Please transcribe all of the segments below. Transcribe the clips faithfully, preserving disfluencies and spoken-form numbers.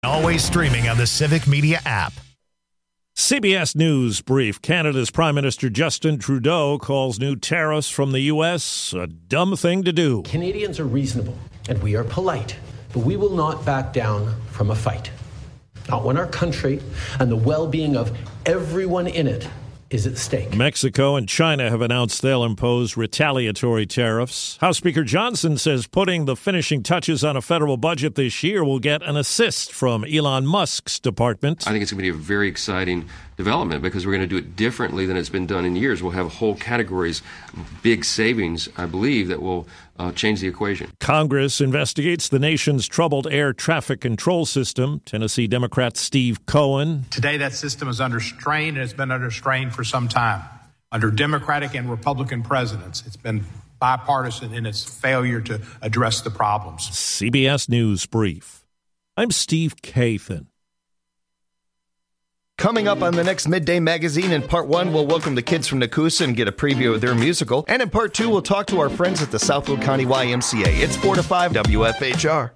Always streaming on the Civic Media app. C B S News Brief. Canada's Prime Minister Justin Trudeau calls new tariffs from the U S a dumb thing to do. Canadians are reasonable and we are polite, but we will not back down from a fight. Not when our country and the well-being of everyone in it is at stake. Mexico and China have announced they'll impose retaliatory tariffs. House Speaker Johnson says putting the finishing touches on a federal budget this year will get an assist from Elon Musk's department. I think it's going to be a very exciting development because we're going to do it differently than it's been done in years. We'll have whole categories, big savings, I believe, that will uh, change the equation. Congress investigates the nation's troubled air traffic control system. Tennessee Democrat Steve Cohen. Today, that system is under strain and has been under strain for some time. Under Democratic and Republican presidents, it's been bipartisan in its failure to address the problems. C B S News Brief. I'm Steve Kathan. Coming up on the next Midday Magazine, in part one, we'll welcome the kids from Nakusa and get a preview of their musical. And in part two, we'll talk to our friends at the Southwood County Y M C A. It's four to five W F H R.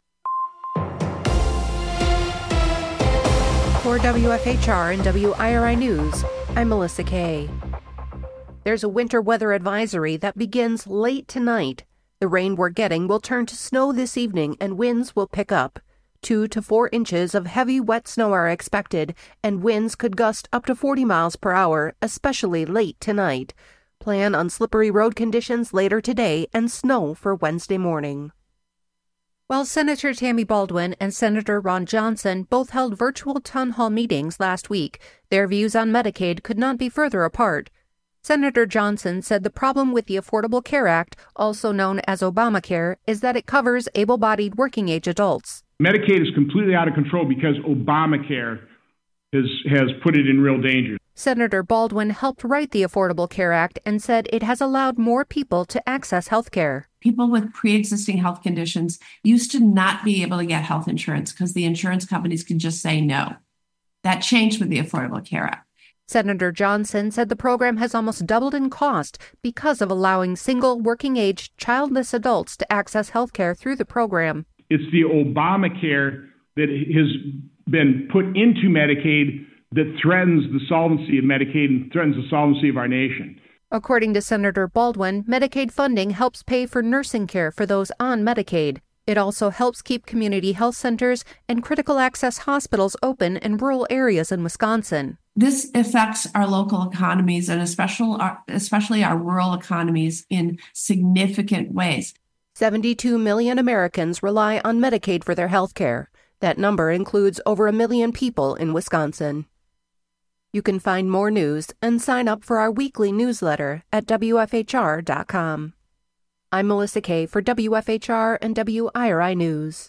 For W F H R and W I R I News, I'm Melissa Kay. There's a winter weather advisory that begins late tonight. The rain we're getting will turn to snow this evening and winds will pick up. Two to four inches of heavy, wet snow are expected, and winds could gust up to forty miles per hour, especially late tonight. Plan on slippery road conditions later today and snow for Wednesday morning. While Senator Tammy Baldwin and Senator Ron Johnson both held virtual town hall meetings last week, their views on Medicaid could not be further apart. Senator Johnson said the problem with the Affordable Care Act, also known as Obamacare, is that it covers able-bodied working-age adults. Medicaid is completely out of control because Obamacare has, has put it in real danger. Senator Baldwin helped write the Affordable Care Act and said it has allowed more people to access health care. People with pre-existing health conditions used to not be able to get health insurance because the insurance companies could just say no. That changed with the Affordable Care Act. Senator Johnson said the program has almost doubled in cost because of allowing single, working-age, childless adults to access health care through the program. It's the Obamacare that has been put into Medicaid that threatens the solvency of Medicaid and threatens the solvency of our nation. According to Senator Baldwin, Medicaid funding helps pay for nursing care for those on Medicaid. It also helps keep community health centers and critical access hospitals open in rural areas in Wisconsin. This affects our local economies and especially our, especially our rural economies in significant ways. seventy-two million Americans rely on Medicaid for their health care. That number includes over a million people in Wisconsin. You can find more news and sign up for our weekly newsletter at W F H R dot com. I'm Melissa Kay for W F H R and W I R I News.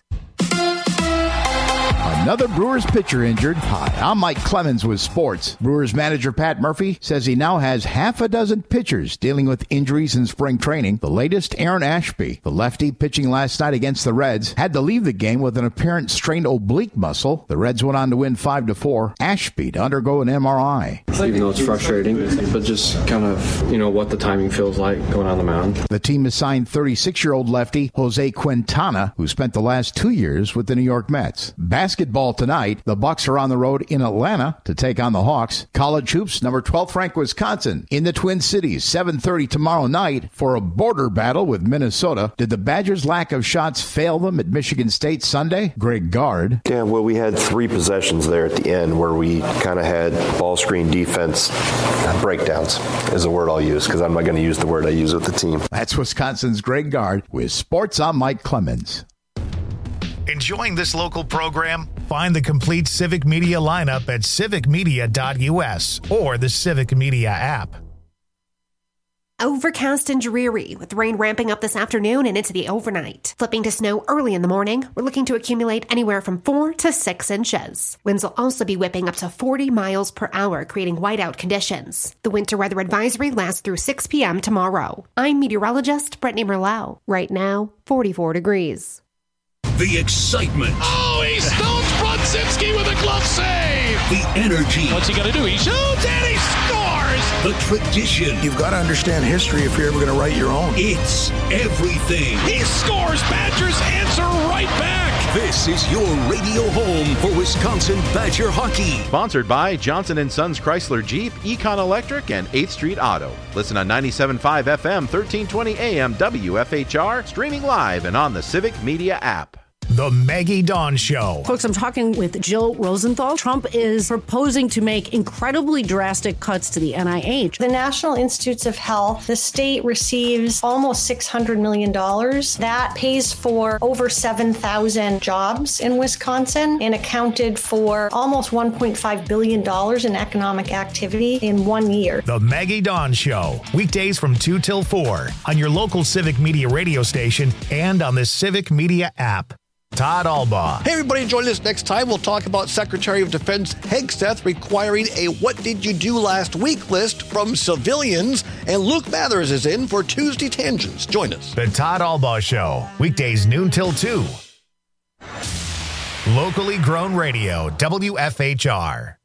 Another Brewers pitcher injured. Hi, I'm Mike Clemens with sports. Brewers manager Pat Murphy says he now has half a dozen pitchers dealing with injuries in spring training. The latest, Aaron Ashby, the lefty pitching last night against the Reds, had to leave the game with an apparent strained oblique muscle. The Reds went on to win five to four. Ashby to undergo an M R I. Even though it's frustrating, but just kind of, you know, what the timing feels like going on the mound. The team has signed thirty-six-year-old lefty Jose Quintana, who spent the last two years with the New York Mets. Basketball tonight, the Bucks are on the road in Atlanta to take on the Hawks. College hoops, number twelve ranked Wisconsin in the Twin Cities, seven thirty tomorrow night for a border battle with Minnesota. Did the Badgers' lack of shots fail them at Michigan State Sunday? Greg Gard. Yeah, well, we had three possessions there at the end where we kind of had ball screen defense breakdowns is a word I'll use because I'm not going to use the word I use with the team. That's Wisconsin's Greg Gard with Sports. I'm Mike Clemens. Enjoying this local program? Find the complete Civic Media lineup at civic media dot U S or the Civic Media app. Overcast and dreary, with rain ramping up this afternoon and into the overnight. Flipping to snow early in the morning, we're looking to accumulate anywhere from four to six inches. Winds will also be whipping up to forty miles per hour, creating whiteout conditions. The winter weather advisory lasts through six p.m. tomorrow. I'm meteorologist Brittany Merlau. Right now, forty-four degrees. The excitement. Oh, he stones Brodzinski with a glove save. The energy. What's he going to do? He shoots and he scores. The tradition. You've got to understand history if you're ever going to write your own. It's everything. He scores. Badgers answer right back. This is your radio home for Wisconsin Badger hockey. Sponsored by Johnson and Sons Chrysler Jeep, Econ Electric, and eighth Street Auto. Listen on ninety-seven point five F M, thirteen twenty A M W F H R, streaming live and on the Civic Media app. The Maggie Dawn Show. Folks, I'm talking with Jill Rosenthal. Trump is proposing to make incredibly drastic cuts to the N I H. The National Institutes of Health, the state receives almost six hundred million dollars. That pays for over seven thousand jobs in Wisconsin and accounted for almost one point five billion dollars in economic activity in one year. The Maggie Dawn Show. Weekdays from two till four on your local Civic Media radio station and on the Civic Media app. Todd Albaugh. Hey, everybody, join us next time. We'll talk about Secretary of Defense Hegseth requiring a what did you do last week list from civilians. And Luke Mathers is in for Tuesday Tangents. Join us. The Todd Albaugh Show. Weekdays noon till two. Locally grown radio, W F H R.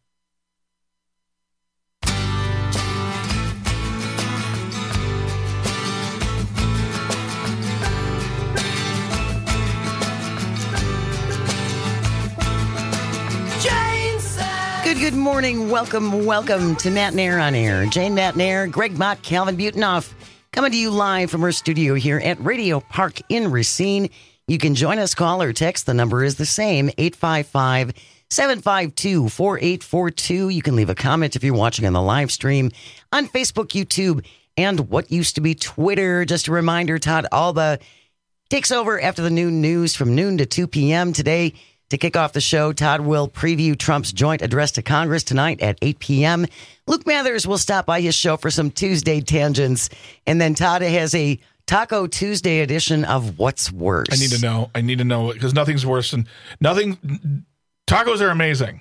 Good, good morning. Welcome, welcome to Matt Nair on Air. Jane Matt Nair, Greg Mott, Calvin Butenoff, coming to you live from our studio here at Radio Park in Racine. You can join us, call or text. The number is the same, eight five five, seven five two, four eight four two. You can leave a comment if you're watching on the live stream on Facebook, YouTube, and what used to be Twitter. Just a reminder, Todd Albaugh takes over after the noon news from noon to two p.m. today. To kick off the show, Todd will preview Trump's joint address to Congress tonight at eight p.m. Luke Mathers will stop by his show for some Tuesday Tangents. And then Todd has a Taco Tuesday edition of What's Worse. I need to know. I need to know because nothing's worse than nothing. Tacos are amazing.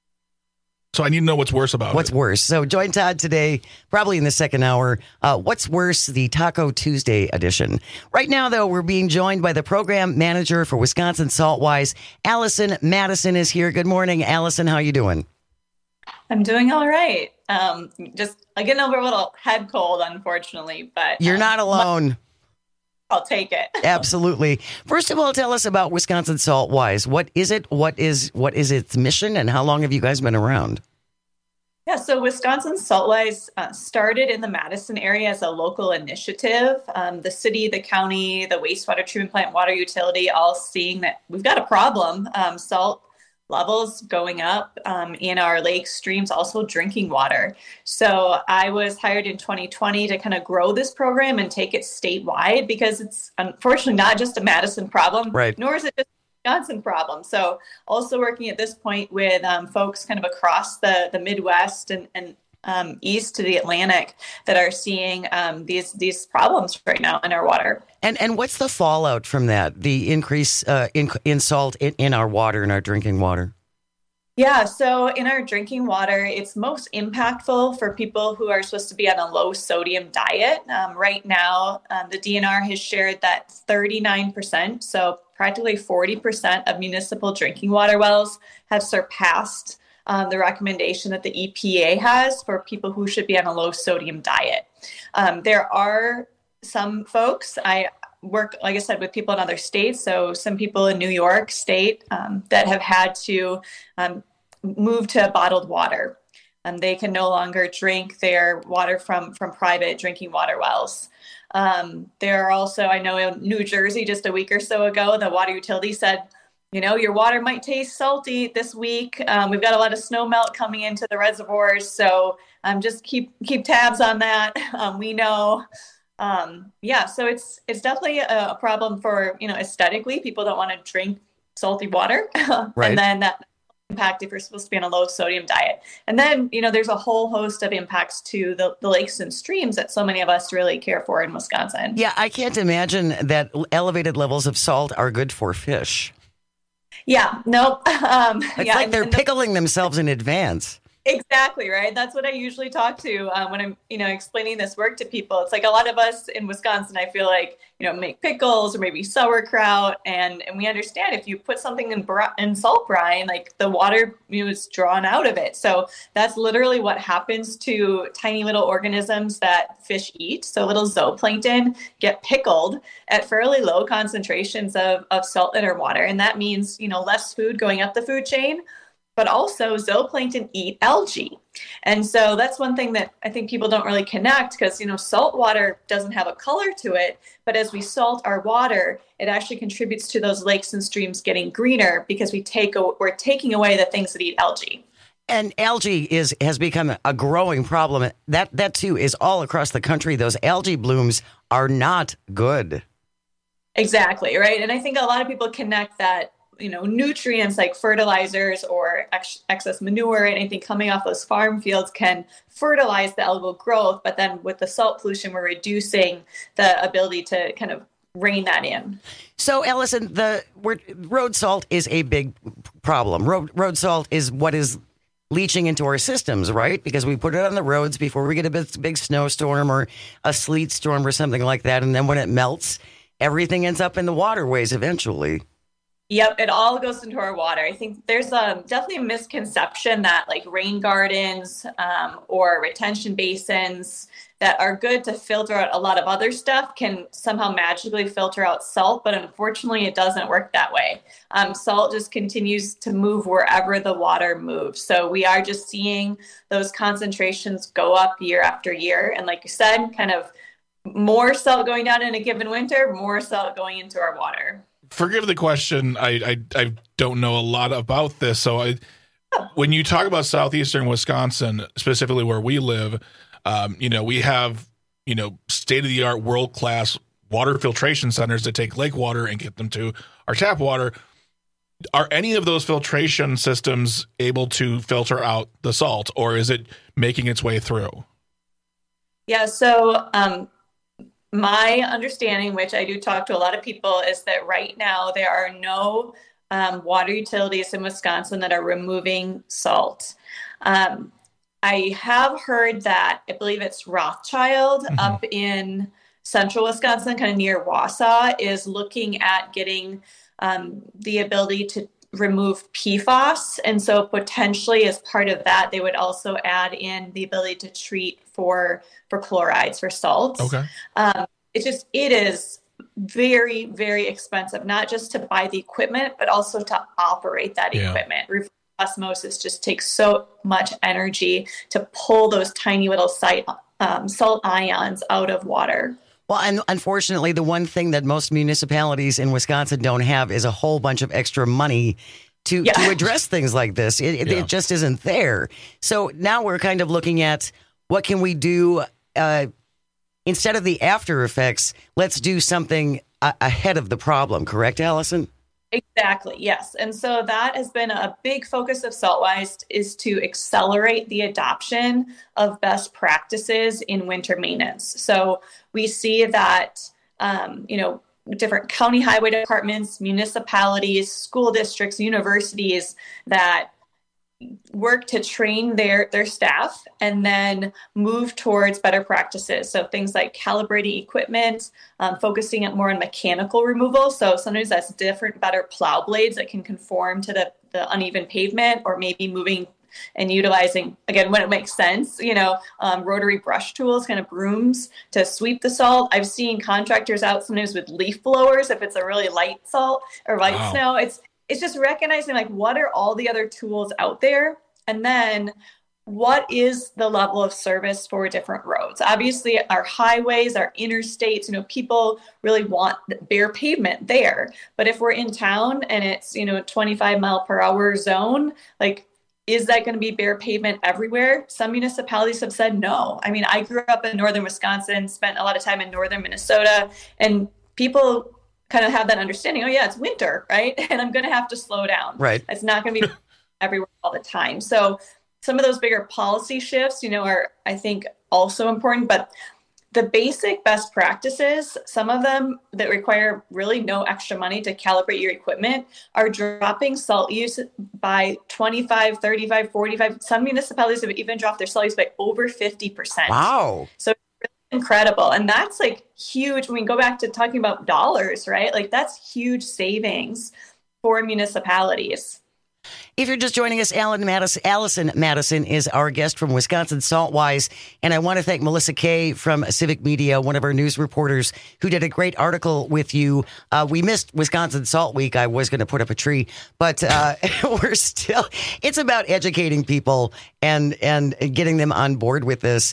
So I need to know what's worse about What's it. worse? So join Todd today, probably in the second hour. Uh, What's Worse, the Taco Tuesday edition. Right now, though, we're being joined by the program manager for Wisconsin Saltwise. Allison Madison is here. Good morning, Allison. How are you doing? I'm doing all right. Um, just uh, getting over a little head cold, unfortunately. But You're um, not alone. I'll take it. Absolutely. First of all, tell us about Wisconsin Saltwise. What is it? What is what is its mission? And how long have you guys been around? Yeah, so Wisconsin Saltwise uh, started in the Madison area as a local initiative. Um, the city, the county, the wastewater treatment plant, water utility, all seeing that we've got a problem. Um, salt levels going up um, in our lakes, streams, also drinking water. So I was hired in twenty twenty to kind of grow this program and take it statewide because it's unfortunately not just a Madison problem, right. nor is it just a Wisconsin problem. So also working at this point with um, folks kind of across the, the Midwest and, and um, east to the Atlantic that are seeing um, these these problems right now in our water. And and what's the fallout from that? The increase uh, in in salt in, in our water, in our drinking water. Yeah, so in our drinking water, it's most impactful for people who are supposed to be on a low sodium diet. Um, right now, um, the D N R has shared that thirty-nine percent, so practically forty percent of municipal drinking water wells have surpassed um, the recommendation that the E P A has for people who should be on a low sodium diet. Um, there are some folks, I work, like I said, with people in other states. So some people in New York State um, that have had to um, move to bottled water. Um, they can no longer drink their water from, from private drinking water wells. Um, there are also, I know in New Jersey, just a week or so ago, the water utility said, you know, your water might taste salty this week. Um, we've got a lot of snow melt coming into the reservoirs. So um, just keep keep tabs on that. Um, we know. Um, yeah, so it's it's definitely a, a problem for, you know, aesthetically, people don't want to drink salty water. Right. And then that impact if you're supposed to be on a low sodium diet. And then, you know, there's a whole host of impacts to the, the lakes and streams that so many of us really care for in Wisconsin. Yeah, I can't imagine that elevated levels of salt are good for fish. Yeah, nope. Um, it's yeah, like they're and, pickling themselves in advance. Exactly, right? That's what I usually talk to um, when I'm, you know, explaining this work to people. It's like a lot of us in Wisconsin, I feel like, you know, make pickles or maybe sauerkraut. And, and we understand if you put something in, br- in salt brine, like the water, you know, is drawn out of it. So that's literally what happens to tiny little organisms that fish eat. So little zooplankton get pickled at fairly low concentrations of, of salt in our water. And that means, you know, less food going up the food chain. But also zooplankton eat algae. And so that's one thing that I think people don't really connect because, you know, salt water doesn't have a color to it. But as we salt our water, it actually contributes to those lakes and streams getting greener because we take we're taking away the things that eat algae. And algae is has become a growing problem. That that too is all across the country. Those algae blooms are not good. Exactly, right? And I think a lot of people connect that, you know, nutrients like fertilizers or ex- excess manure, anything coming off those farm fields can fertilize the algal growth. But then with the salt pollution, we're reducing the ability to kind of rein that in. So, Allison, the we're, road salt is a big problem. Road, road salt is what is leaching into our systems, right? Because we put it on the roads before we get a big, big snowstorm or a sleet storm or something like that. And then when it melts, everything ends up in the waterways eventually. Yep, it all goes into our water. I think there's a definitely a misconception that like rain gardens um, or retention basins that are good to filter out a lot of other stuff can somehow magically filter out salt, but unfortunately it doesn't work that way. Um, salt just continues to move wherever the water moves. So we are just seeing those concentrations go up year after year. And like you said, kind of more salt going down in a given winter, more salt going into our water. Forgive the question. I, I I don't know a lot about this. So I, when you talk about southeastern Wisconsin, specifically where we live, um, you know, we have, you know, state-of-the-art, world-class water filtration centers that take lake water and get them to our tap water. Are any of those filtration systems able to filter out the salt, or is it making its way through? Yeah, so um my understanding, which I do talk to a lot of people, is that right now there are no um, water utilities in Wisconsin that are removing salt. Um, I have heard that, I believe it's Rothschild mm-hmm. up in central Wisconsin, kind of near Wausau, is looking at getting um, the ability to remove P FAS. And so potentially as part of that, they would also add in the ability to treat for, for chlorides, for salts. Okay. Um, it's just, it is very, very expensive, not just to buy the equipment, but also to operate that yeah. equipment. Reverse osmosis just takes so much energy to pull those tiny little site, um, salt ions out of water. Well, and unfortunately, the one thing that most municipalities in Wisconsin don't have is a whole bunch of extra money to, yeah. to address things like this. It, it, yeah. it just isn't there. So now we're kind of looking at what can we do uh, instead of the after effects. Let's do something a- ahead of the problem. Correct, Allison? Exactly. Yes. And so that has been a big focus of Saltwise, is to accelerate the adoption of best practices in winter maintenance. So we see that, um, you know, different county highway departments, municipalities, school districts, universities that work to train their, their staff and then move towards better practices. So things like calibrating equipment, um, focusing it more on mechanical removal. So sometimes that's different, better plow blades that can conform to the, the uneven pavement, or maybe moving and utilizing, again, when it makes sense, you know, um, rotary brush tools, kind of brooms to sweep the salt. I've seen contractors out sometimes with leaf blowers if it's a really light salt or light wow. snow. It's It's just recognizing, like, what are all the other tools out there? And then what is the level of service for different roads? Obviously, our highways, our interstates, you know, people really want bare pavement there. But if we're in town and it's, you know, twenty-five mile per hour zone, like, is that going to be bare pavement everywhere? Some municipalities have said no. I mean, I grew up in northern Wisconsin, spent a lot of time in northern Minnesota, and people kind of have that understanding, oh yeah, it's winter, right? And I'm going to have to slow down. Right. It's not going to be everywhere all the time. So some of those bigger policy shifts, you know, are, I think, also important, but the basic best practices, some of them that require really no extra money to calibrate your equipment, are dropping salt use by twenty-five, thirty-five, forty-five. Some municipalities have even dropped their salt use by over fifty percent. Wow. So it's really incredible. And that's like huge. When we go back to talking about dollars, right? Like that's huge savings for municipalities. If you're just joining us, Alan Madison, Allison Madison is our guest from Wisconsin SaltWise. And I want to thank Melissa Kay from Civic Media, one of our news reporters, who did a great article with you. Uh, we missed Wisconsin Salt Week. I was going to put up a tree, but uh, we're still, it's about educating people and, and getting them on board with this.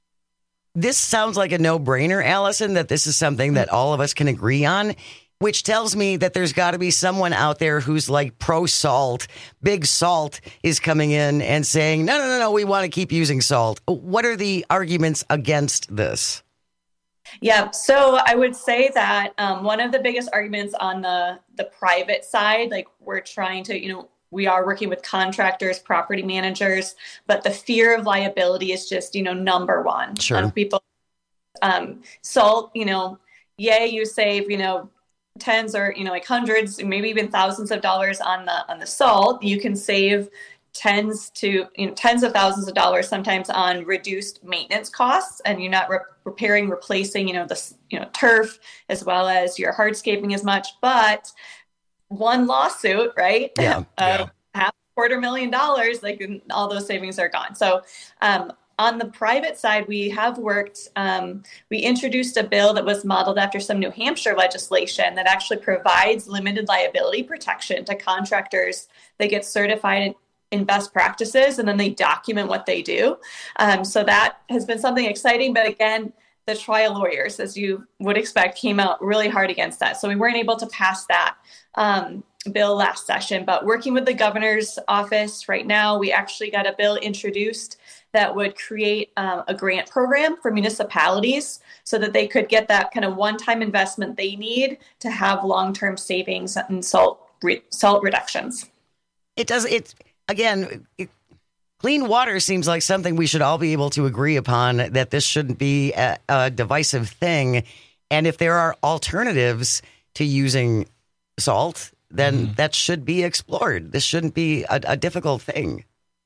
This sounds like a no-brainer, Allison, that this is something that all of us can agree on, which tells me that there's got to be someone out there who's like pro-salt. Big Salt is coming in and saying, no, no, no, no, we want to keep using salt. What are the arguments against this? Yeah, so I would say that um, one of the biggest arguments on the, the private side, like we're trying to, you know, we are working with contractors, property managers, but the fear of liability is just, you know, number one. Sure. Um, people, um, salt, you know, yay, you save, you know, tens or, you know, like hundreds, maybe even thousands of dollars on the, on the salt. You can save tens to, you know, tens of thousands of dollars sometimes on reduced maintenance costs, and you're not re- repairing, replacing, you know, the, you know, turf as well as your hardscaping as much, but one lawsuit, right? Yeah. uh, yeah. half a quarter million dollars, like all those savings are gone. So, um, on the private side, we have worked, um, we introduced a bill that was modeled after some New Hampshire legislation that actually provides limited liability protection to contractors that get certified in, in best practices, and then they document what they do. Um, so that has been something exciting. But again, the trial lawyers, as you would expect, came out really hard against that. So we weren't able to pass that um, bill last session. But working with the governor's office right now, we actually got a bill introduced that would create um, a grant program for municipalities so that they could get that kind of one-time investment they need to have long-term savings and salt re- salt reductions. It does. It again. It, clean water seems like something we should all be able to agree upon, that this shouldn't be a, a divisive thing. And if there are alternatives to using salt, then mm. that should be explored. This shouldn't be a, a difficult thing.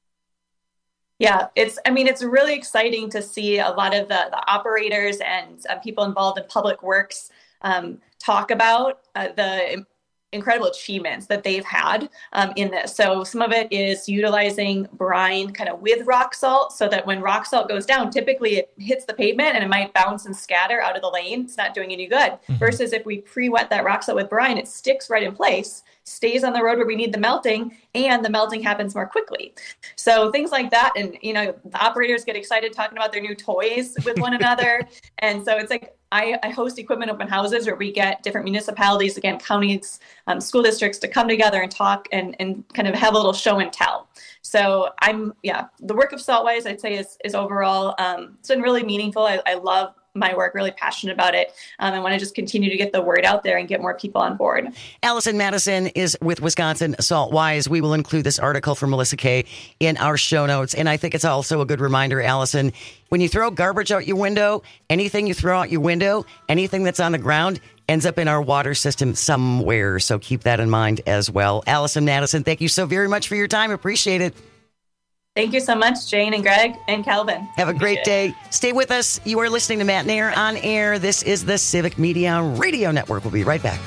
Yeah, it's, I mean, it's really exciting to see a lot of the, the operators and uh, people involved in public works um, talk about uh, the incredible achievements that they've had um, in this. So some of it is utilizing brine kind of with rock salt, so that when rock salt goes down, typically it hits the pavement and it might bounce and scatter out of the lane. It's not doing any good. Mm-hmm. Versus if we pre-wet that rock salt with brine, it sticks right in place, stays on the road where we need the melting, and the melting happens more quickly. So things like that. And, you know, the operators get excited talking about their new toys with one another. And so it's like, I, I host equipment open houses where we get different municipalities, again, counties, um, school districts to come together and talk and, and kind of have a little show and tell. So I'm, yeah, the work of SaltWise, I'd say is, is overall, um, it's been really meaningful. I, I love my work, really passionate about it. Um, I want to just continue to get the word out there and get more people on board. Allison Madison is with Wisconsin SaltWise. We will include this article from Melissa Kay in our show notes. And I think it's also a good reminder, Allison, when you throw garbage out your window, anything you throw out your window, anything that's on the ground ends up in our water system somewhere. So keep that in mind as well. Allison Madison, thank you so very much for your time. Appreciate it. Thank you so much, Jane and Greg and Calvin. Have a great day. Stay with us. You are listening to Matt Nair on air. This is the Civic Media Radio Network. We'll be right back.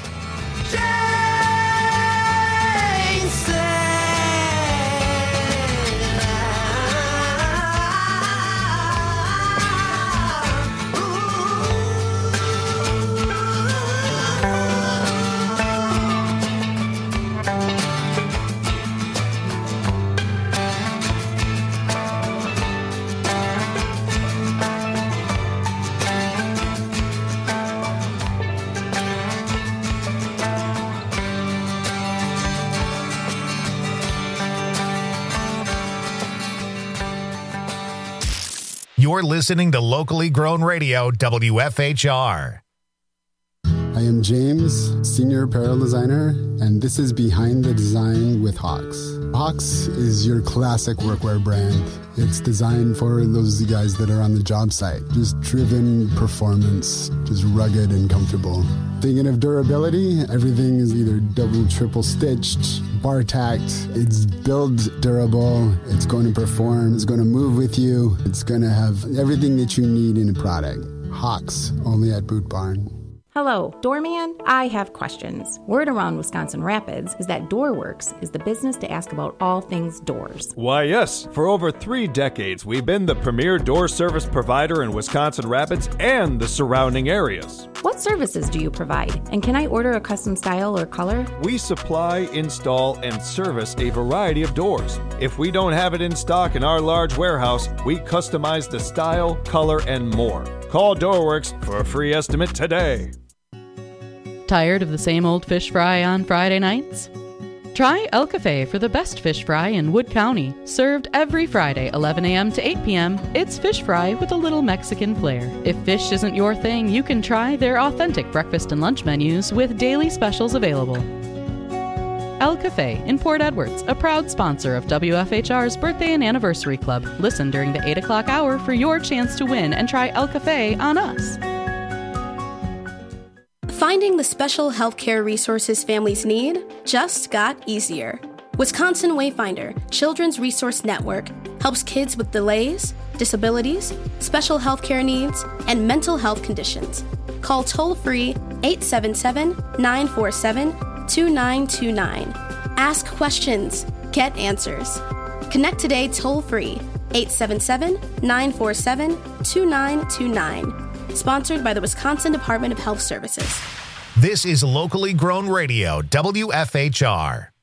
You're listening to locally grown radio, W F H R. I I am James, Senior Apparel Designer, and this is Behind the Design with Hawks. Hawks is your classic workwear brand. It's designed for those guys that are on the job site. Just driven performance, just rugged and comfortable. Thinking of durability, everything is either double, triple stitched, bar tacked. It's build durable, it's going to perform, it's going to move with you, it's going to have everything that you need in a product. Hawks, only at Boot Barn. Hello, Doorman. I have questions. Word around Wisconsin Rapids is that DoorWorks is the business to ask about all things doors. Why, yes. For over three decades, we've been the premier door service provider in Wisconsin Rapids and the surrounding areas. What services do you provide? And can I order a custom style or color? We supply, install, and service a variety of doors. If we don't have it in stock in our large warehouse, we customize the style, color, and more. Call DoorWorks for a free estimate today. Tired of the same old fish fry on Friday nights? Try El Cafe for the best fish fry in Wood County. Served every Friday, eleven a.m. to eight p.m., it's fish fry with a little Mexican flair. If fish isn't your thing, you can try their authentic breakfast and lunch menus with daily specials available. El Cafe in Port Edwards, a proud sponsor of W F H R's Birthday and Anniversary Club. Listen during the eight o'clock hour for your chance to win and try El Cafe on us. Finding the special healthcare resources families need just got easier. Wisconsin Wayfinder Children's Resource Network helps kids with delays, disabilities, special healthcare needs, and mental health conditions. Call toll-free eight seven seven, nine four seven, two nine two nine. Ask questions, get answers. Connect today toll-free eight seven seven, nine four seven, two nine two nine. Sponsored by the Wisconsin Department of Health Services. This is locally grown radio, W F H R.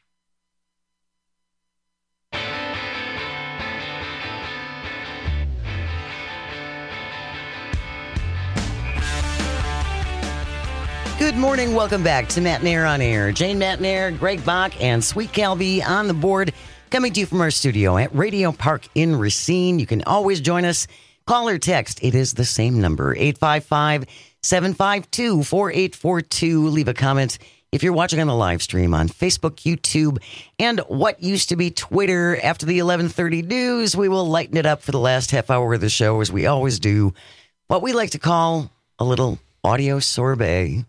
Good morning. Welcome back to Matt Nair on Air. Jane Matt Nair, Greg Bach, and Sweet Calvi on the board, coming to you from our studio at Radio Park in Racine. You can always join us. Call or text. It is the same number, eight five five, seven five two, four eight four two. Leave a comment if you're watching on the live stream on Facebook, YouTube, and what used to be Twitter. After the eleven thirty news, we will lighten it up for the last half hour of the show, as we always do. What we like to call a little audio sorbet.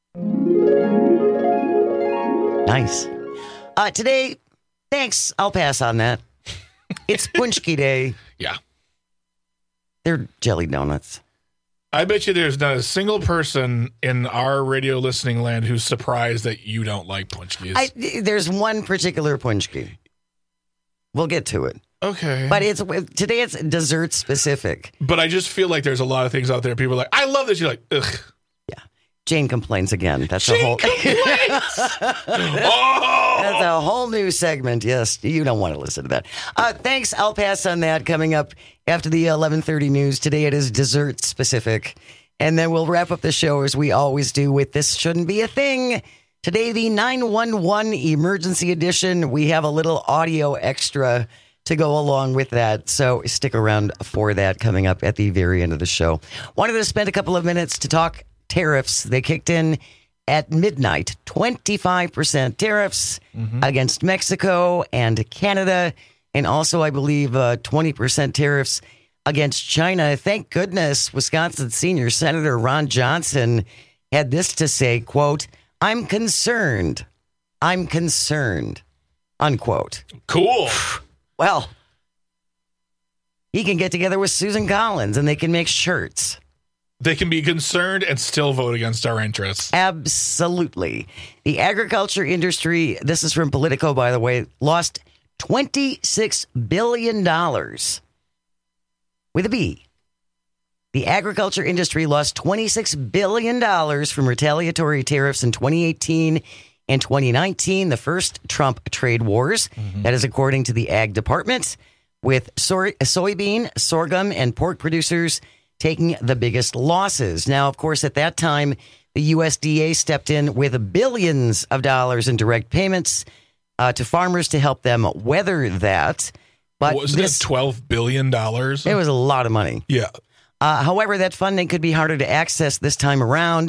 Nice. Uh, today, thanks. I'll pass on that. It's Punchki Day. Yeah. They're jelly donuts. I bet you there's not a single person in our radio listening land who's surprised that you don't like punchkis. I, there's one particular punchki. We'll get to it. Okay. But it's today it's dessert specific. But I just feel like there's a lot of things out there. People are like, I love this. You're like, ugh. Yeah. Jane complains again. That's Jane a whole complains. Oh! That's a whole new segment. Yes, you don't want to listen to that. Uh, thanks. I'll pass on that. Coming up after the eleven thirty news. Today it is dessert specific. And then we'll wrap up the show as we always do with This Shouldn't Be a Thing. Today, the nine one one emergency edition. We have a little audio extra to go along with that. So stick around for that coming up at the very end of the show. Wanted to spend a couple of minutes to talk tariffs. They kicked in at midnight. twenty-five percent tariffs mm-hmm. against Mexico and Canada. And also, I believe, uh, twenty percent tariffs against China. Thank goodness Wisconsin Senior Senator Ron Johnson had this to say, quote, I'm concerned. I'm concerned, unquote. Cool. Well, he can get together with Susan Collins and they can make shirts. They can be concerned and still vote against our interests. Absolutely. The agriculture industry, this is from Politico, by the way, lost twenty-six billion dollars with a B. The agriculture industry lost twenty-six billion dollars from retaliatory tariffs in twenty eighteen and twenty nineteen, the first Trump trade wars. Mm-hmm. That is according to the Ag Department, with soy- soybean, sorghum, and pork producers taking the biggest losses. Now, of course, at that time, the U S D A stepped in with billions of dollars in direct payments uh, to farmers to help them weather that. But wasn't this, it twelve billion dollars? It was a lot of money. Yeah. Uh, however, that funding could be harder to access this time around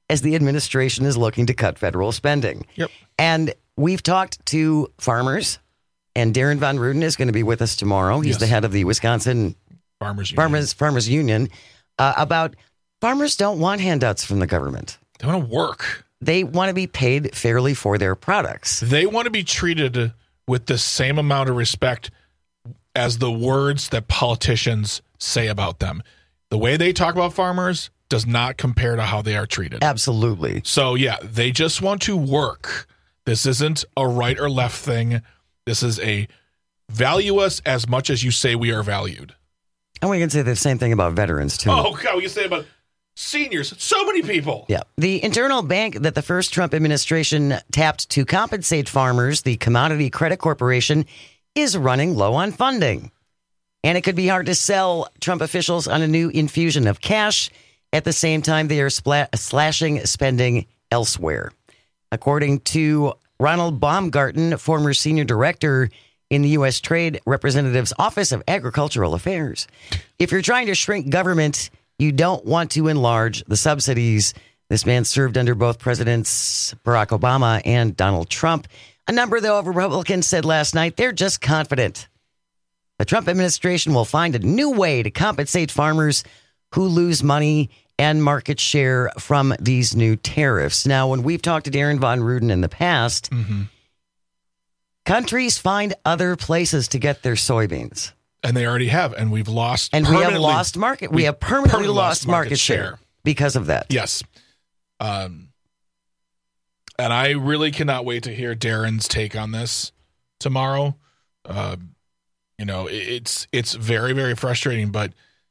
as the administration is looking to cut federal spending. Yep. And we've talked to farmers, and Darren Von Ruden is going to be with us tomorrow. He's Yes. the head of the Wisconsin Farmers Union. Farmers, Farmers Union, uh, about farmers don't want handouts from the government. They want to work. They want to be paid fairly for their products. They want to be treated with the same amount of respect as the words that politicians say about them. The way they talk about farmers does not compare to how they are treated. Absolutely. So, yeah, they just want to work. This isn't a right or left thing. This is a value us as much as you say we are valued. And we can say the same thing about veterans, too. Oh, God, we can say about seniors. So many people. Yeah. The internal bank that the first Trump administration tapped to compensate farmers, the Commodity Credit Corporation, is running low on funding. And it could be hard to sell Trump officials on a new infusion of cash. At the same time, they are spla- slashing spending elsewhere. According to Ronald Baumgarten, former senior director in the U S Trade Representative's Office of Agricultural Affairs, if you're trying to shrink government, you don't want to enlarge the subsidies. This man served under both Presidents Barack Obama and Donald Trump. A number, though, of Republicans said last night they're just confident the Trump administration will find a new way to compensate farmers who lose money and market share from these new tariffs. Now, when we've talked to Darren Von Ruden in the past, mm-hmm. countries find other places to get their soybeans. And they already have, and we've lost And we have lost market. We, we have permanently, permanently lost, lost market, market share. share because of that. Yes. Um, and I really cannot wait to hear Darren's take on this tomorrow. Uh, you know, it, it's it's very, very frustrating, but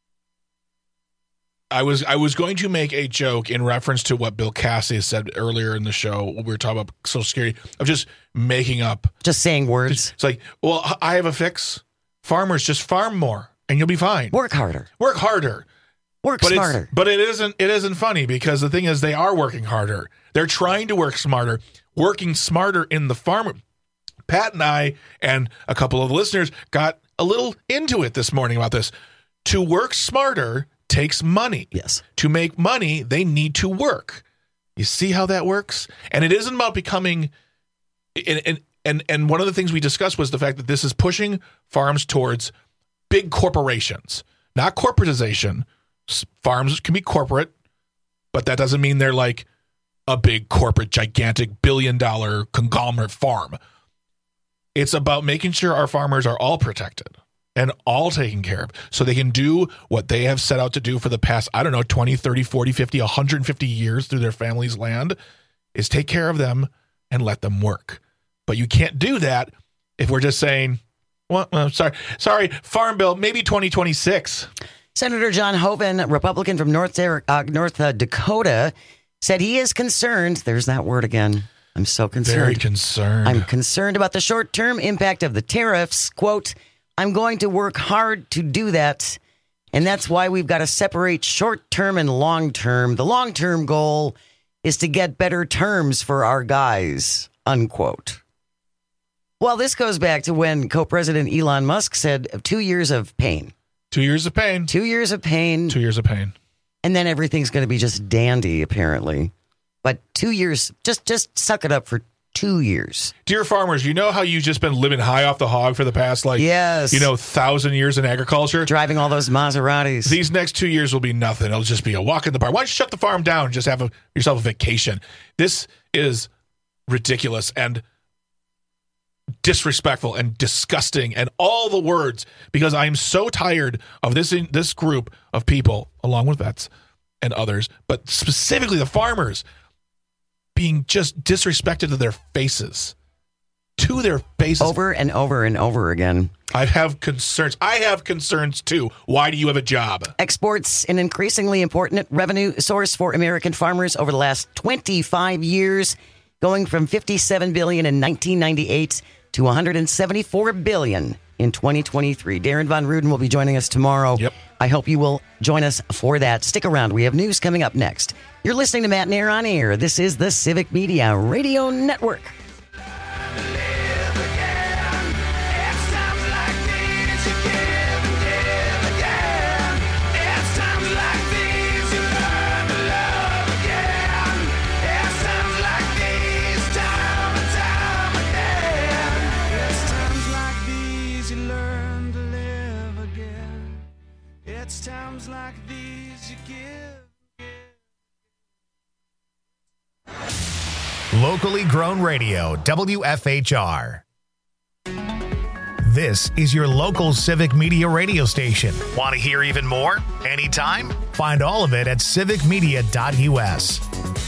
I was I was going to make a joke in reference to what Bill Cassidy said earlier in the show when we were talking about Social Security, of just making up. Just saying words. It's like, well, I have a fix. Farmers, just farm more and you'll be fine. Work harder. Work harder. Work but smarter. It's, but it isn't it isn't funny because the thing is they are working harder. They're trying to work smarter. Working smarter in the farmer. Pat and I and a couple of listeners got a little into it this morning about this. To work smarter takes money. Yes. To make money, they need to work. You see how that works? And it isn't about becoming and and and, and one of the things we discussed was the fact that this is pushing farms towards big corporations, not corporatization. Farms can be corporate, but that doesn't mean they're like a big corporate, gigantic billion dollar conglomerate farm. It's about making sure our farmers are all protected and all taken care of so they can do what they have set out to do for the past, I don't know, twenty, thirty, forty, fifty, one hundred fifty years through their family's land, is take care of them and let them work. But you can't do that if we're just saying, well, well sorry, sorry, Farm Bill, maybe twenty twenty-six. Senator John Hoeven, Republican from North, uh, North uh, Dakota, said he is concerned. There's that word again. I'm so concerned. Very concerned. I'm concerned about the short-term impact of the tariffs. Quote, I'm going to work hard to do that. And that's why we've got to separate short-term and long-term. The long-term goal is to get better terms for our guys, unquote. Well, this goes back to when co-president Elon Musk said two years of pain. Two years of pain. Two years of pain. Two years of pain. And then everything's going to be just dandy, apparently. But two years, just just suck it up for two years. Dear farmers, you know how you've just been living high off the hog for the past, like, yes. you know, thousand years in agriculture? Driving all those Maseratis. These next two years will be nothing. It'll just be a walk in the park. Why don't you shut the farm down and just have a, yourself a vacation? This is ridiculous and disrespectful and disgusting and all the words, because I am so tired of this in, this group of people, along with vets and others, but specifically the farmers, being just disrespected to their faces. To their faces. Over and over and over again. I have concerns. I have concerns too. Why do you have a job? Exports, an increasingly important revenue source for American farmers over the last twenty-five years, going from fifty-seven billion dollars in nineteen ninety-eight to one hundred seventy-four billion dollars in twenty twenty-three. Darren Von Ruden will be joining us tomorrow. Yep. I hope you will join us for that. Stick around. We have news coming up next. You're listening to Matt Nair on Air. This is the Civic Media Radio Network. times like these you give. Locally grown radio, W F H R. This is your local civic media radio station. Want to hear even more? Anytime? Find all of it at civic media dot U S.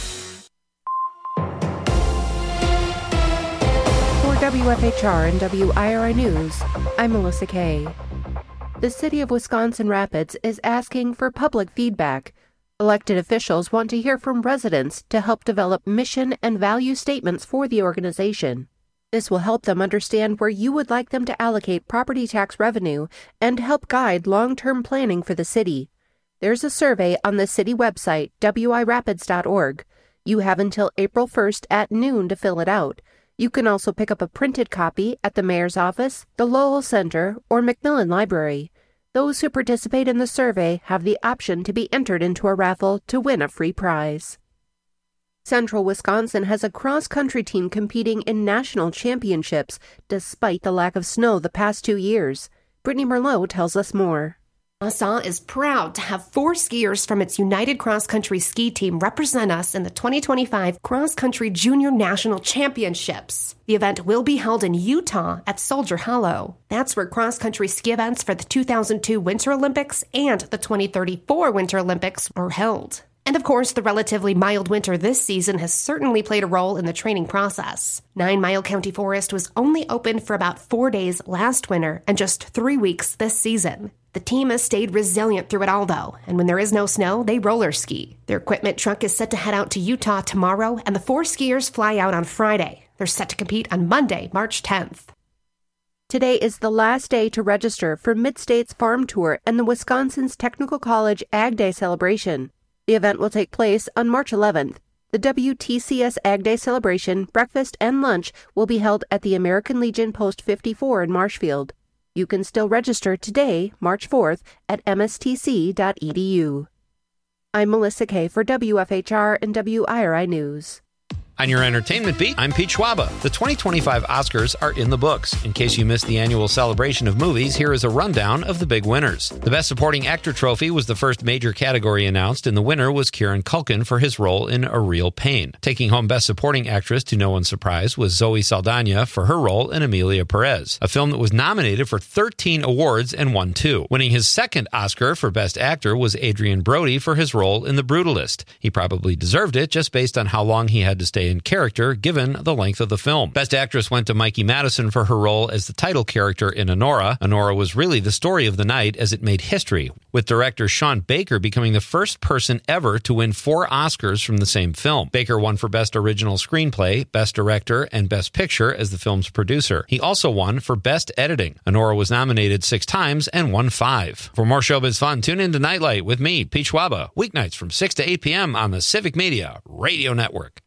For W F H R and W I R I News, I'm Melissa Kay. The city of Wisconsin Rapids is asking for public feedback. Elected officials want to hear from residents to help develop mission and value statements for the organization. This will help them understand where you would like them to allocate property tax revenue and help guide long-term planning for the city. There's a survey on the city website, W I rapids dot org. You have until April first at noon to fill it out. You can also pick up a printed copy at the mayor's office, the Lowell Center, or Macmillan Library. Those who participate in the survey have the option to be entered into a raffle to win a free prize. Central Wisconsin has a cross-country team competing in national championships despite the lack of snow the past two years. Brittany Merlot tells us more. Wausau is proud to have four skiers from its United Cross Country Ski Team represent us in the twenty twenty-five Cross Country Junior National Championships. The event will be held in Utah at Soldier Hollow. That's where cross-country ski events for the two thousand two Winter Olympics and the twenty thirty-four Winter Olympics are held. And of course, the relatively mild winter this season has certainly played a role in the training process. Nine Mile County Forest was only open for about four days last winter and just three weeks this season. The team has stayed resilient through it all, though, and when there is no snow, they roller ski. Their equipment truck is set to head out to Utah tomorrow, and the four skiers fly out on Friday. They're set to compete on Monday, March tenth. Today is the last day to register for Mid-States Farm Tour and the Wisconsin's Technical College Ag Day celebration. The event will take place on March eleventh. The W T C S Ag Day celebration, breakfast, and lunch will be held at the American Legion Post fifty-four in Marshfield. You can still register today, March fourth, at m s t c dot e d u. I'm Melissa Kay for W F H R and W I R I News. On your entertainment beat, I'm Pete Schwaba. The twenty twenty-five Oscars are in the books. In case you missed the annual celebration of movies, here is a rundown of the big winners. The Best Supporting Actor trophy was the first major category announced, and the winner was Kieran Culkin for his role in A Real Pain. Taking home Best Supporting Actress, to no one's surprise, was Zoe Saldana for her role in Emilia Perez, a film that was nominated for thirteen awards and won two. Winning his second Oscar for Best Actor was Adrian Brody for his role in The Brutalist. He probably deserved it just based on how long he had to stay in character given the length of the film. Best Actress went to Mikey Madison for her role as the title character in Anora. Anora was really the story of the night as it made history, with director Sean Baker becoming the first person ever to win four Oscars from the same film. Baker won for Best Original Screenplay, Best Director, and Best Picture as the film's producer. He also won for Best Editing. Anora was nominated six times and won five. For more showbiz fun, tune in to Nightlight with me, Pete Schwaba, weeknights from six to eight p.m. on the Civic Media Radio Network.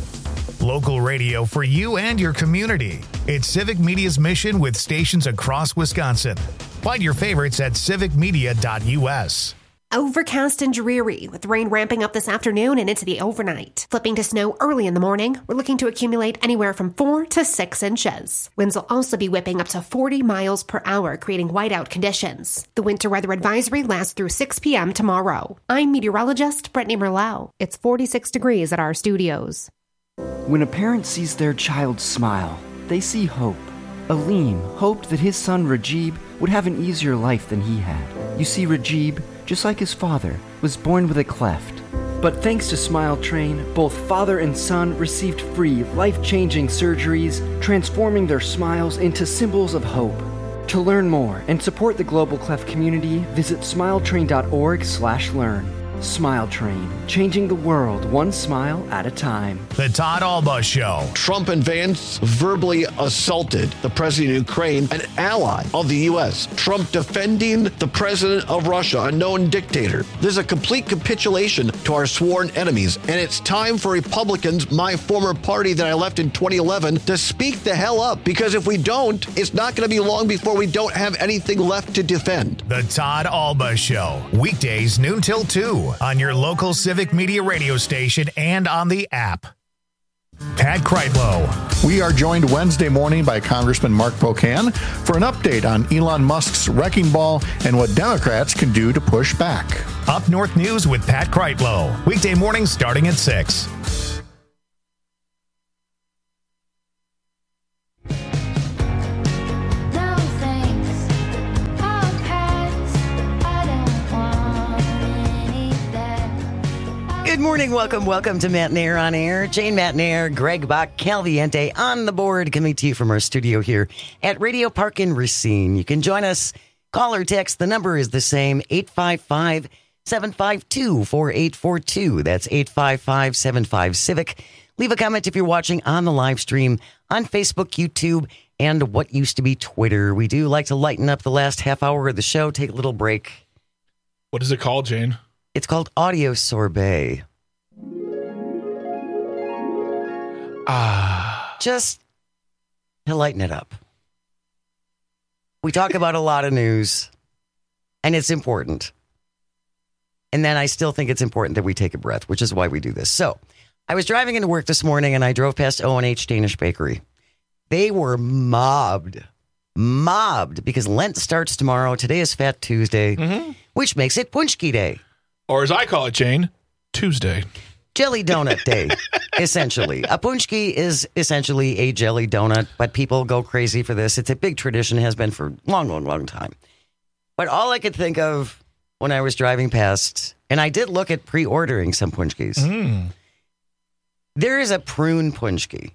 Local radio for you and your community. It's Civic Media's mission with stations across Wisconsin. Find your favorites at civic media dot u s. Overcast and dreary, with rain ramping up this afternoon and into the overnight. Flipping to snow early in the morning, we're looking to accumulate anywhere from four to six inches. Winds will also be whipping up to forty miles per hour, creating whiteout conditions. The winter weather advisory lasts through six p.m. tomorrow. I'm meteorologist Brittany Merlot. It's forty-six degrees at our studios. When a parent sees their child smile, they see hope. Aleem hoped that his son Rajib would have an easier life than he had. You see, Rajib, just like his father, was born with a cleft. But thanks to Smile Train, both father and son received free, life-changing surgeries, transforming their smiles into symbols of hope. To learn more and support the Global Cleft community, visit smiletrain dot org slash learn. Smile Train, changing the world one smile at a time. The Todd Alba Show. Trump and Vance verbally assaulted the president of Ukraine, an ally of the U S. Trump defending the president of Russia, a known dictator. This is a complete capitulation to our sworn enemies, and it's time for Republicans, my former party that I left in twenty eleven, to speak the hell up, because if we don't, it's not going to be long before we don't have anything left to defend. The Todd Alba Show. Weekdays noon till two on your local Civic Media radio station and on the app. Pat Kreitlow. We are joined Wednesday morning by Congressman Mark Pocan for an update on Elon Musk's wrecking ball and what Democrats can do to push back. Up North News with Pat Kreitlow. Weekday mornings starting at six. Good morning. Welcome, welcome to Matt Nair on Air. Jane Matt Nair, Greg Bach, Calviente on the board, coming to you from our studio here at Radio Park in Racine. You can join us, call or text. The number is the same, eight five five, seven five two, four eight four two. That's eight five five, seven five, Civic. Leave a comment if you're watching on the live stream on Facebook, YouTube, and what used to be Twitter. We do like to lighten up the last half hour of the show, take a little break. What is it called, Jane? It's called Audio Sorbet. Ah. Just to lighten it up. We talk about a lot of news, and it's important. And then I still think it's important that we take a breath, which is why we do this. So, I was driving into work this morning, and I drove past O and H Danish Bakery. They were mobbed. Mobbed, because Lent starts tomorrow. Today is Fat Tuesday, mm-hmm. which makes it Punchki Day. Or as I call it, Jane, Tuesday. Jelly donut day, essentially. A punchki is essentially a jelly donut, but people go crazy for this. It's a big tradition, has been for a long, long, long time. But all I could think of when I was driving past, and I did look at pre-ordering some punchkis, mm. there is a prune punchki.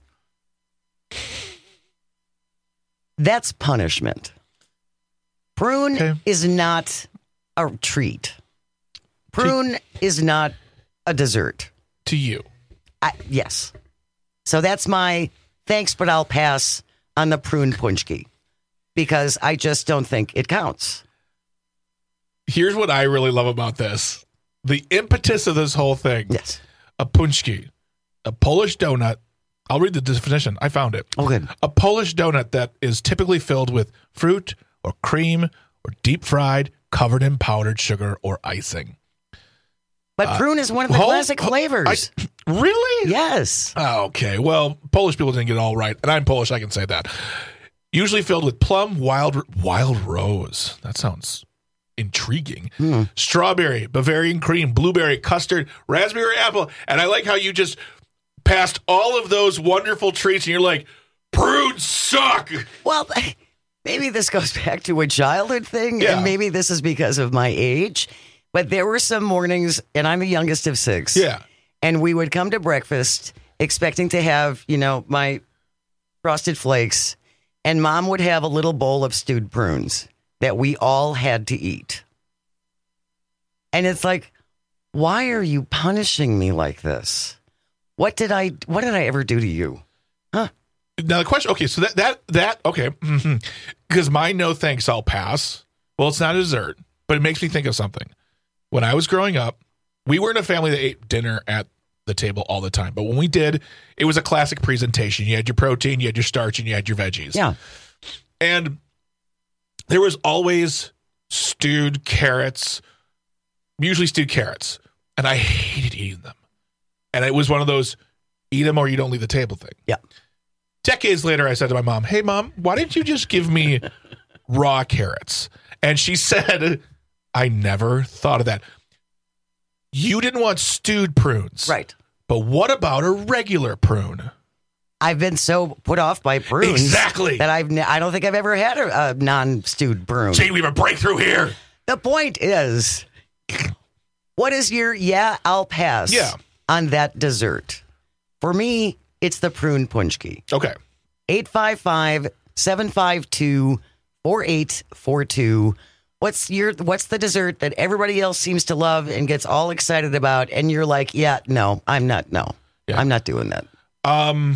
That's punishment. Prune okay. is not a treat. Prune is not a dessert. To you. I, yes. So that's my thanks, but I'll pass on the prune punchki because I just don't think it counts. Here's what I really love about this. The impetus of this whole thing. Yes. A punchki, a Polish donut. I'll read the definition. I found it. Oh, good. A Polish donut that is typically filled with fruit or cream or deep fried, covered in powdered sugar or icing. But uh, prune is one of the hold, classic flavors. I, really? Yes. Oh, okay. Well, Polish people didn't get it all right. And I'm Polish, I can say that. Usually filled with plum, wild wild rose. That sounds intriguing. Mm. Strawberry, Bavarian cream, blueberry, custard, raspberry apple. And I like how you just passed all of those wonderful treats and you're like, prunes suck. Well, maybe this goes back to a childhood thing. Yeah. And maybe this is because of my age. But there were some mornings, and I'm the youngest of six. Yeah. And we would come to breakfast expecting to have, you know, my Frosted Flakes. And Mom would have a little bowl of stewed prunes that we all had to eat. And it's like, why are you punishing me like this? What did I, what did I ever do to you? Huh? Now the question, okay, so that, that, that, okay. Mm-hmm. Because my no thanks, I'll pass. Well, it's not a dessert, but it makes me think of something. When I was growing up, we were in a family that ate dinner at the table all the time. But when we did, it was a classic presentation. You had your protein, you had your starch, and you had your veggies. Yeah. And there was always stewed carrots, usually stewed carrots. And I hated eating them. And it was one of those eat them or you don't leave the table thing. Yeah. Decades later, I said to my mom, hey, Mom, why didn't you just give me raw carrots? And she said, I never thought of that. You didn't want stewed prunes. Right. But what about a regular prune? I've been so put off by prunes. Exactly. That I've, I don't think I've ever had a, a non-stewed prune. Jane, we have a breakthrough here. The point is, what is your, yeah, I'll pass yeah. on that dessert? For me, it's the prune punchki. Okay. eight five five, seven five two, four eight four two. What's your what's the dessert that everybody else seems to love and gets all excited about, and you're like, yeah, no, I'm not, no, yeah. I'm not doing that. Um,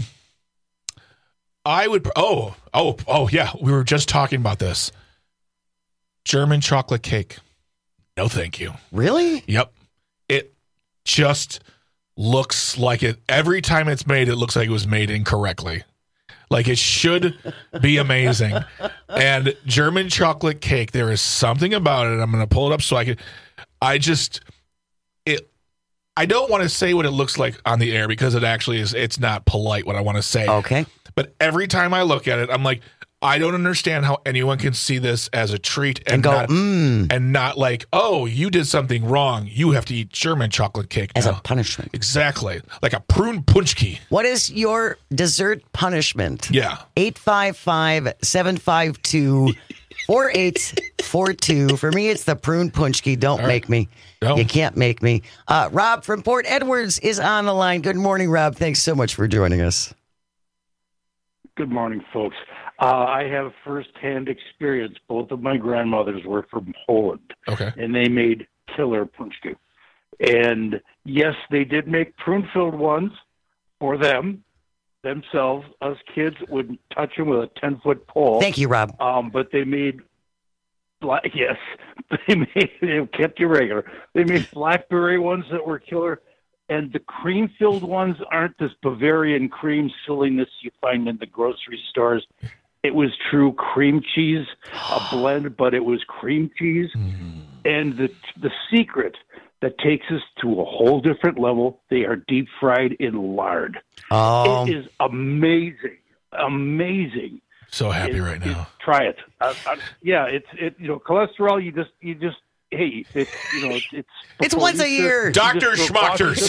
I would. Oh, oh, oh, yeah. We were just talking about this. German chocolate cake. No, thank you. Really? Yep. It just looks like it. Every time it's made, it looks like it was made incorrectly. Like it should be amazing. And German chocolate cake, there is something about it. I'm going to pull it up so I can. I just, it, I don't want to say what it looks like on the air because it actually is. It's not polite what I want to say. Okay. But every time I look at it, I'm like, I don't understand how anyone can see this as a treat and, And go, not, mm. and not like, oh, you did something wrong. You have to eat German chocolate cake As now. a punishment. Exactly. Like a prune punchki. What is your dessert punishment? Yeah. eight five five, seven five two, four eight four two. For me, it's the prune punchki. Don't right. make me. No. You can't make me. Uh, Rob from Port Edwards is on the line. Good morning, Rob. Thanks so much for joining us. Good morning, folks. Uh, I have firsthand experience. Both of my grandmothers were from Poland. Okay. And they made killer punchki. And yes, they did make prune-filled ones for them, themselves. Us kids would touch them with a ten-foot pole. Thank you, Rob. Um, but they made, bla- yes, they made, they kept you regular. They made blackberry ones that were killer. And the cream-filled ones aren't this Bavarian cream silliness you find in the grocery stores. It was true cream cheese, a blend, but it was cream cheese. Mm. And the the secret that takes us to a whole different level, they are deep fried in lard. Oh. It is amazing, amazing. So happy it, right now. It, try it. I, I, yeah, it's it. You know, cholesterol. You just you just. Hey, it's you know it's it's once a year. Doctor Schmachters.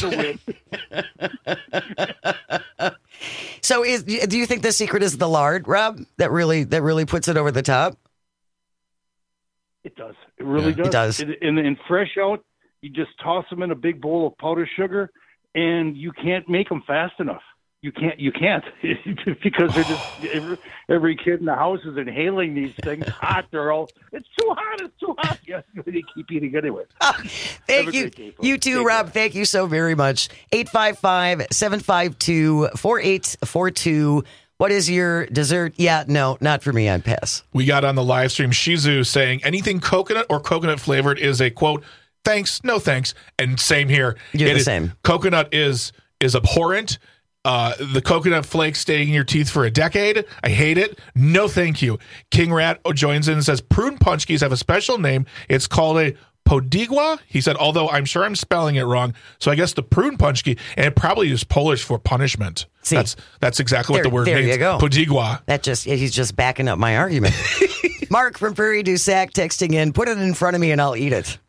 So, is do you think the secret is the lard, Rob? That really that really puts it over the top. It does. It really Yeah. does. It does. In, in, in fresh out, you just toss them in a big bowl of powdered sugar, and you can't make them fast enough. You can't. You can't because they're just every, every kid in the house is inhaling these things hot. They're all. It's too hot. It's too hot. Yeah, they keep eating anyway. Thank you. Day, you too, Take Rob. Care. Thank you so very much. eight five five, seven five two, four eight four two. What is your dessert? Yeah, no, not for me. I'd pass. We got on the live stream Shizu saying anything coconut or coconut flavored is a quote. Thanks, no thanks. And same here. You're it the is, same. Coconut is is abhorrent. Uh, the coconut flakes staying in your teeth for a decade. I hate it. No, thank you. King Rat joins in and says prune punchkis have a special name. It's called a podigwa. He said, although I'm sure I'm spelling it wrong. So I guess the prune punchki, and it probably is Polish for punishment. See, that's that's exactly there, what the word there means. There you go. Podigwa. That just he's just backing up my argument. Mark from Prairie du Sac texting in, put it in front of me and I'll eat it.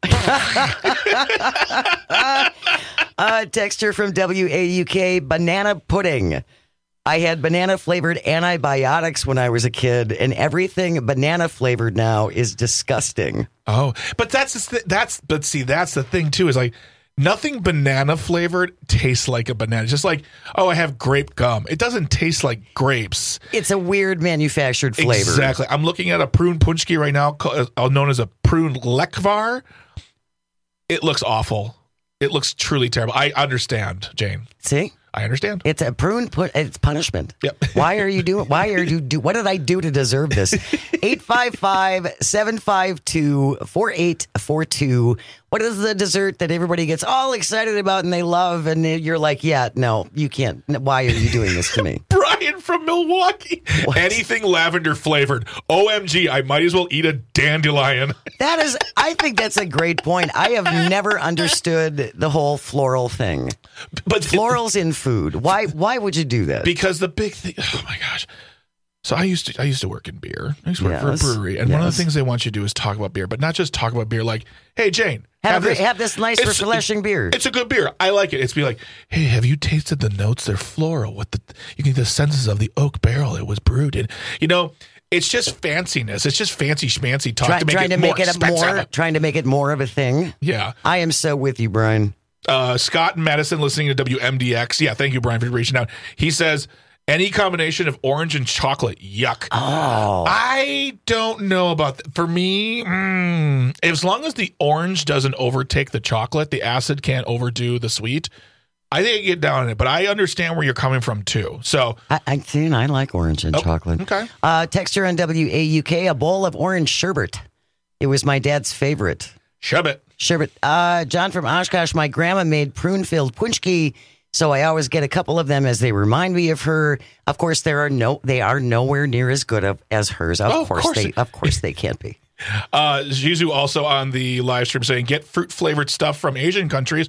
uh, texter from W A U K, banana pudding. I had banana flavored antibiotics when I was a kid, and everything banana flavored now is disgusting. Oh, but that's the th- that's but see that's the thing too is like nothing banana flavored tastes like a banana. Just like, oh, I have grape gum. It doesn't taste like grapes. It's a weird manufactured flavor. Exactly. I'm looking at a prune punchki right now, known as a prune lekvar. It looks awful. It looks truly terrible. I understand, Jane. See? I understand. It's a prune. Put it's punishment. Yep. Why are you doing? Why are you do? What did I do to deserve this? eight five five, seven five two, four eight four two. What is the dessert that everybody gets all excited about and they love? And you're like, yeah, no, you can't. Why are you doing this to me? Brian from Milwaukee. What? Anything lavender flavored. O M G, I might as well eat a dandelion. That is, I think that's a great point. I have never understood the whole floral thing. But florals in food. Why? Why would you do that? Because the big thing. Oh my gosh. So I used to I used to work in beer. I used to work Yes. for a brewery, and Yes. one of the things they want you to do is talk about beer, but not just talk about beer. Like, hey Jane, Have, have, this. have this nice, It's- refreshing beer. It's a good beer. I like it. It's be like, hey, have you tasted the notes? They're floral. With the you can get the senses of the oak barrel it was brewed in. You know, it's just fanciness. It's just fancy schmancy talk Try- to make trying it to more make it a expensive. more, trying to make it more of a thing. Yeah. I am so with you, Brian. Uh, Scott and Madison listening to W M D X. Yeah, thank you, Brian, for reaching out. He says, any combination of orange and chocolate, yuck. Oh. I don't know about that. For me, mm, as long as the orange doesn't overtake the chocolate, the acid can't overdo the sweet, I think I get down on it. But I understand where you're coming from, too. So I, I see, I like orange and Oh, chocolate. okay. Uh, texture on W A U K, a bowl of orange sherbet. It was my dad's favorite. Sherbet. Sherbet. Uh, John from Oshkosh, my grandma made prune-filled punchki, so I always get a couple of them as they remind me of her. Of course, there are no, they are nowhere near as good of, as hers. Of Oh, of course, course. they, of course, they can't be. Uh, Jizu also on the live stream saying, get fruit flavored stuff from Asian countries.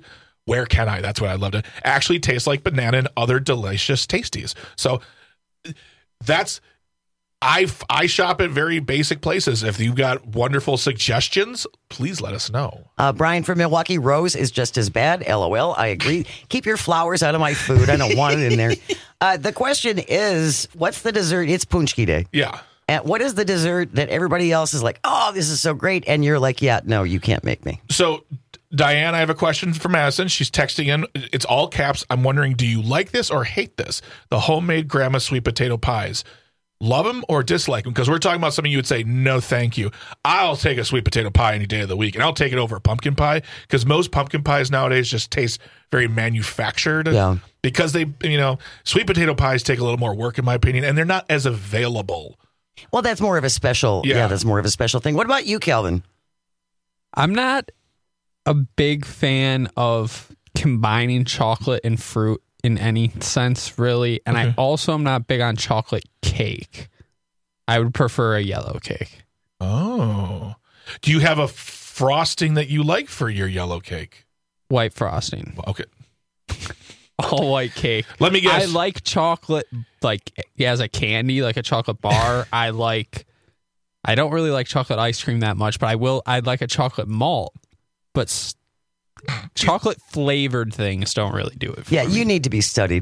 where can I? That's what I love to actually taste like banana and other delicious tasties. So that's, I I shop at very basic places. If you've got wonderful suggestions, please let us know. Uh, Brian from Milwaukee, rose is just as bad. LOL. I agree. Keep your flowers out of my food. I don't want it in there. Uh, the question is, what's the dessert? It's Punchki Day. Yeah. And what is the dessert that everybody else is like, oh, this is so great, and you're like, yeah, no, you can't make me. So, Diane, I have a question for Madison. She's texting in. It's all caps. I'm wondering, do you like this or hate this? The homemade grandma sweet potato pies. Love them or dislike them? Because we're talking about something you would say, no, thank you. I'll take a sweet potato pie any day of the week, and I'll take it over a pumpkin pie because most pumpkin pies nowadays just taste very manufactured. Yeah. Because they, you know, sweet potato pies take a little more work, in my opinion, and they're not as available. Well, that's more of a special. Yeah, yeah that's more of a special thing. What about you, Calvin? I'm not a big fan of combining chocolate and fruit in any sense, really. And okay. I also am not big on chocolate cake. I would prefer a yellow cake. Oh. Do you have a frosting that you like for your yellow cake? White frosting. Okay. All white cake. Let me guess. I like chocolate, like, as a candy, like a chocolate bar. I like, I don't really like chocolate ice cream that much, but I will, I'd like a chocolate malt. But chocolate flavored things don't really do it for yeah, me. You need to be studied.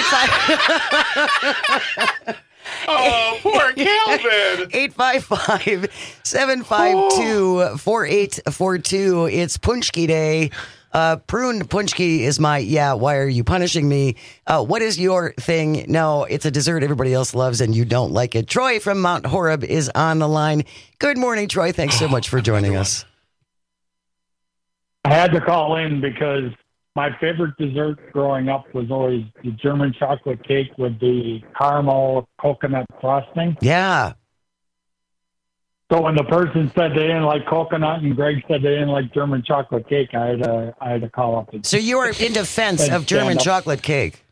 Oh, poor Calvin. eight five five, seven five two, four eight four two. It's Punchki Day. Uh, prune Punchki is my, yeah, why are you punishing me? Uh, what is your thing? No, it's a dessert everybody else loves and you don't like it. Troy from Mount Horeb is on the line. Good morning, Troy. Thanks so much for joining us. I had to call in because my favorite dessert growing up was always the German chocolate cake with the caramel coconut frosting. Yeah. So when the person said they didn't like coconut and Greg said they didn't like German chocolate cake, I had to, I had to call up. And so you are in defense of German chocolate cake?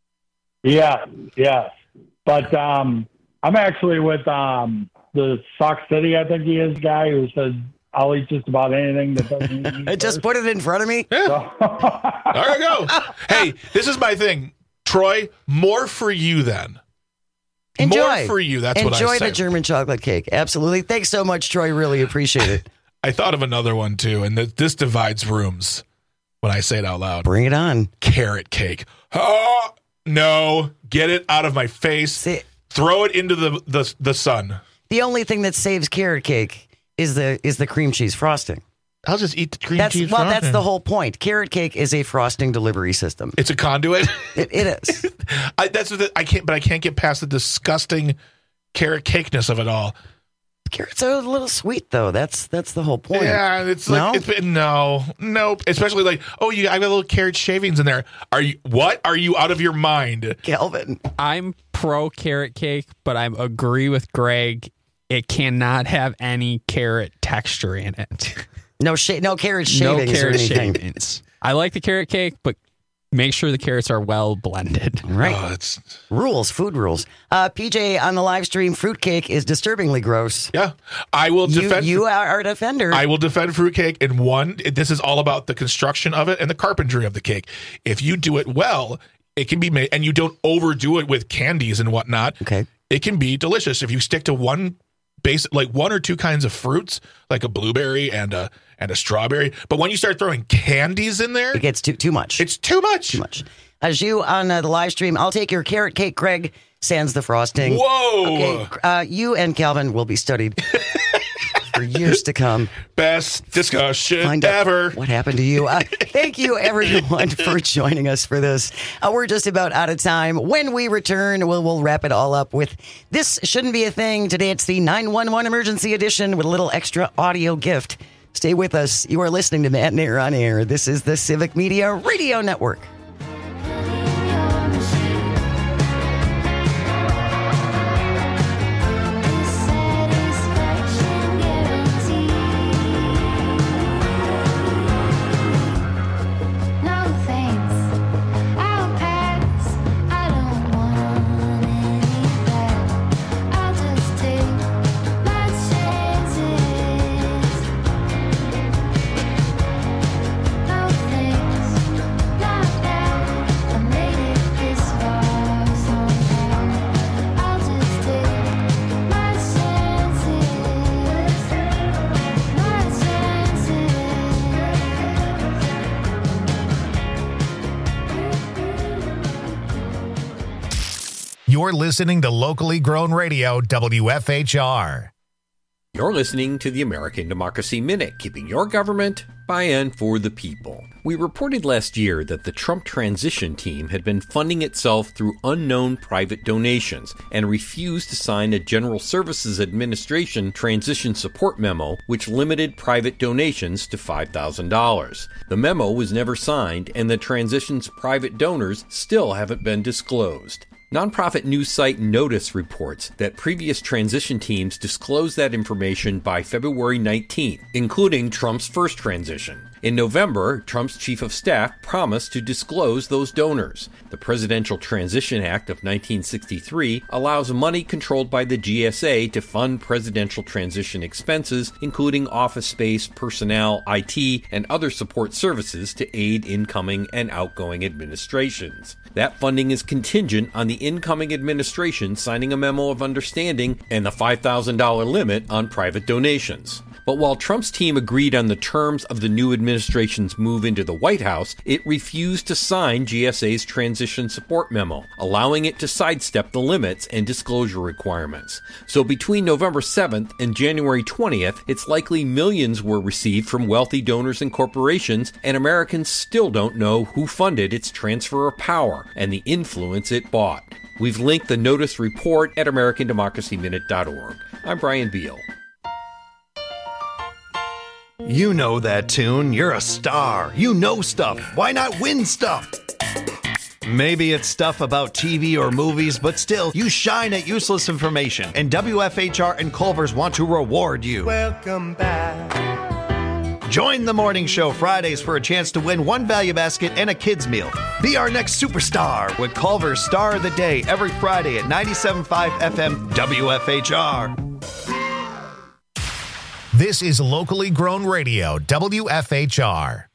Yeah, yeah. But um, I'm actually with um, the Sock City, I think he is, guy who says, I'll eat just about anything that doesn't eat just put it in front of me? Yeah. So. There you go. Hey, this is my thing. Troy, more for you then. Enjoy. More for you. That's Enjoy what I say. Enjoy the German chocolate cake. Absolutely. Thanks so much, Troy. Really appreciate it. I thought of another one, too, and th- this divides rooms when I say it out loud. Bring it on. Carrot cake. Oh, no. Get it out of my face. See, throw it into the, the, the sun. The only thing that saves carrot cake is the is the cream cheese frosting. I'll just eat the cream that's, cheese well, frosting. That's the whole point. Carrot cake is a frosting delivery system. It's a conduit? It, it is. I, that's what the, I can't, but I can't get past the disgusting carrot cakeness of it all. Carrots are a little sweet, though. That's that's the whole point. Yeah, it's like, no? it's been, no, nope. Especially like, oh, you, I got little carrot shavings in there. Are you, what? Are you out of your mind? Calvin. I'm pro carrot cake, but I agree with Greg. It cannot have any carrot texture in it. No sh- no carrot shavings no carrot or anything. Shavings. I like the carrot cake, but make sure the carrots are well blended. Right. Oh, it's... Rules, food rules. Uh, P J on the live stream, fruitcake is disturbingly gross. Yeah. I will defend. You, you are a defender. I will defend fruitcake in one. This is all about the construction of it and the carpentry of the cake. If you do it well, it can be made, and you don't overdo it with candies and whatnot. Okay. It can be delicious if you stick to one basic, like one or two kinds of fruits, like a blueberry and a and a strawberry. But when you start throwing candies in there, it gets too too much. It's too much. Too much. As you on uh, the live stream, I'll take your carrot cake, Greg. Sans the frosting. Whoa! Okay, uh, you and Calvin will be studied for years to come. Best discussion Find ever. What happened to you? Uh, thank you, everyone, for joining us for this. Uh, we're just about out of time. When we return, we'll, we'll wrap it all up with This Shouldn't Be a Thing. Today, it's the nine one one Emergency Edition with a little extra audio gift. Stay with us. You are listening to Matt Nair on Air. This is the Civic Media Radio Network. You're listening to locally grown radio, W F H R. You're listening to the American Democracy Minute, keeping your government by and for the people. We reported last year that the Trump transition team had been funding itself through unknown private donations and refused to sign a General Services Administration transition support memo, which limited private donations to five thousand dollars. The memo was never signed, and the transition's private donors still haven't been disclosed. Nonprofit news site Notice reports that previous transition teams disclosed that information by February nineteenth, including Trump's first transition. In November, Trump's chief of staff promised to disclose those donors. The Presidential Transition Act of nineteen sixty-three allows money controlled by the G S A to fund presidential transition expenses, including office space, personnel, I T, and other support services to aid incoming and outgoing administrations. That funding is contingent on the incoming administration signing a memo of understanding and the five thousand dollars limit on private donations. But while Trump's team agreed on the terms of the new administration's move into the White House, it refused to sign G S A's transition support memo, allowing it to sidestep the limits and disclosure requirements. So between November seventh and January twentieth, it's likely millions were received from wealthy donors and corporations, and Americans still don't know who funded its transfer of power and the influence it bought. We've linked the Notice report at American Democracy Minute dot org. I'm Brian Beal. You know that tune. You're a star. You know stuff. Why not win stuff? Maybe it's stuff about T V or movies, but still, you shine at useless information. And W F H R and Culver's want to reward you. Welcome back. Join the morning show Fridays for a chance to win one value basket and a kid's meal. Be our next superstar with Culver's Star of the Day every Friday at ninety-seven point five F M W F H R. This is locally grown radio, W F H R.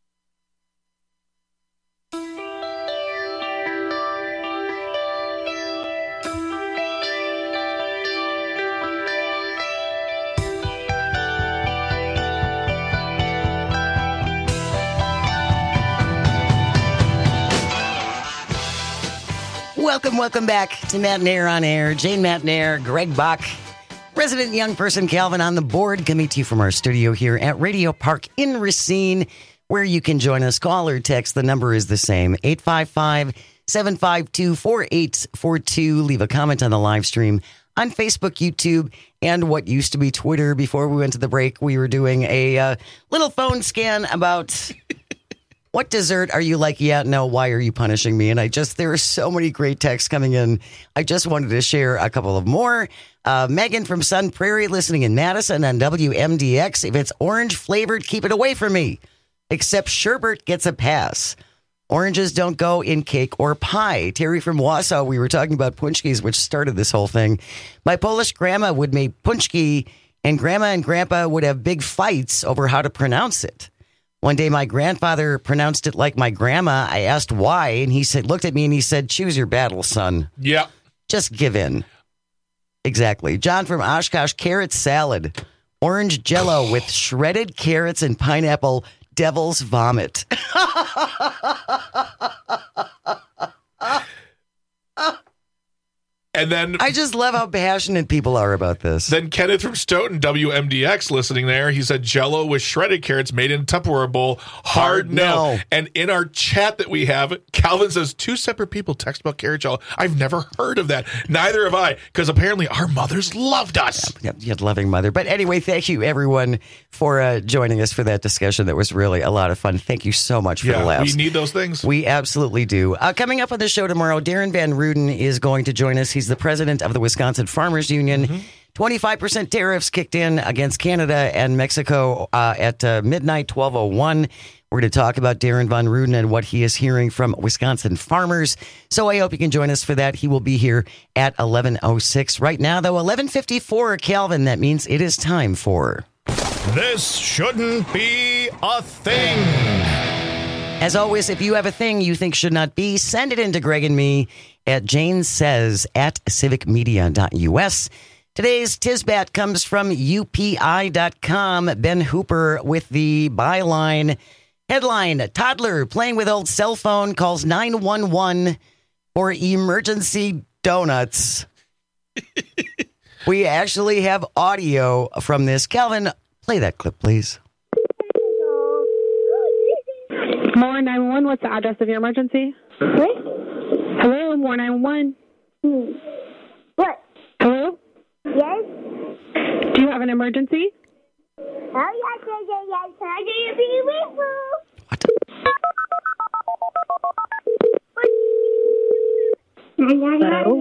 Welcome, welcome back to Matt and Air on Air. Jane Matt and Air, Greg Bach, resident young person Calvin on the board, coming to you from our studio here at Radio Park in Racine, where you can join us. Call or text. The number is the same, eight five five, seven five two, four eight four two. Leave a comment on the live stream on Facebook, YouTube, and what used to be Twitter. Before we went to the break, we were doing a uh, little phone scan about... What dessert are you like? Yeah, no, why are you punishing me? And I just, there are so many great texts coming in. I just wanted to share a couple of more. Uh, Megan from Sun Prairie listening in Madison on W M D X. If it's orange flavored, keep it away from me. Except sherbet gets a pass. Oranges don't go in cake or pie. Terry from Wausau, we were talking about punchkis, which started this whole thing. My Polish grandma would make punchki, and grandma and grandpa would have big fights over how to pronounce it. One day, my grandfather pronounced it like my grandma. I asked why, and he said, looked at me and he said, choose your battle, son. Yeah. Just give in. Exactly. John from Oshkosh, carrot salad. Orange Jell-O with shredded carrots and pineapple, devil's vomit. And then I just love how passionate people are about this. Then Kenneth from Stoughton, W M D X, listening there. He said Jell-O with shredded carrots made in a Tupperware bowl. Hard, Hard no. no. And in our chat that we have, Calvin says two separate people text about carrot Jell-O. I've never heard of that. Neither have I, because apparently our mothers loved us. Yeah, you had loving mother. But anyway, thank you everyone for uh, joining us for that discussion. That was really a lot of fun. Thank you so much for yeah, the laughs. We need those things. We absolutely do. Uh, coming up on the show tomorrow, Darren Van Ruden is going to join us. He's the president of the Wisconsin Farmers Union. Mm-hmm. twenty-five percent tariffs kicked in against Canada and Mexico uh, at uh, midnight, twelve oh one. We're going to talk about Darren Van Ruden and what he is hearing from Wisconsin farmers. So I hope you can join us for that. He will be here at eleven oh six. Right now, though, eleven fifty-four, Calvin. That means it is time for... This shouldn't be a thing. As always, if you have a thing you think should not be, send it in to Greg and me at Jane Says at civic media dot U S. Today's Tisbat comes from U P I dot com. Ben Hooper with the byline. Headline, toddler playing with old cell phone calls nine one one for emergency donuts. We actually have audio from this. Calvin, play that clip, please. More nine one one, what's the address of your emergency? What? Hello, more nine one one. What? Hello? Yes? Do you have an emergency? Oh, yes, yes, yes, yes. How do you be with Hello?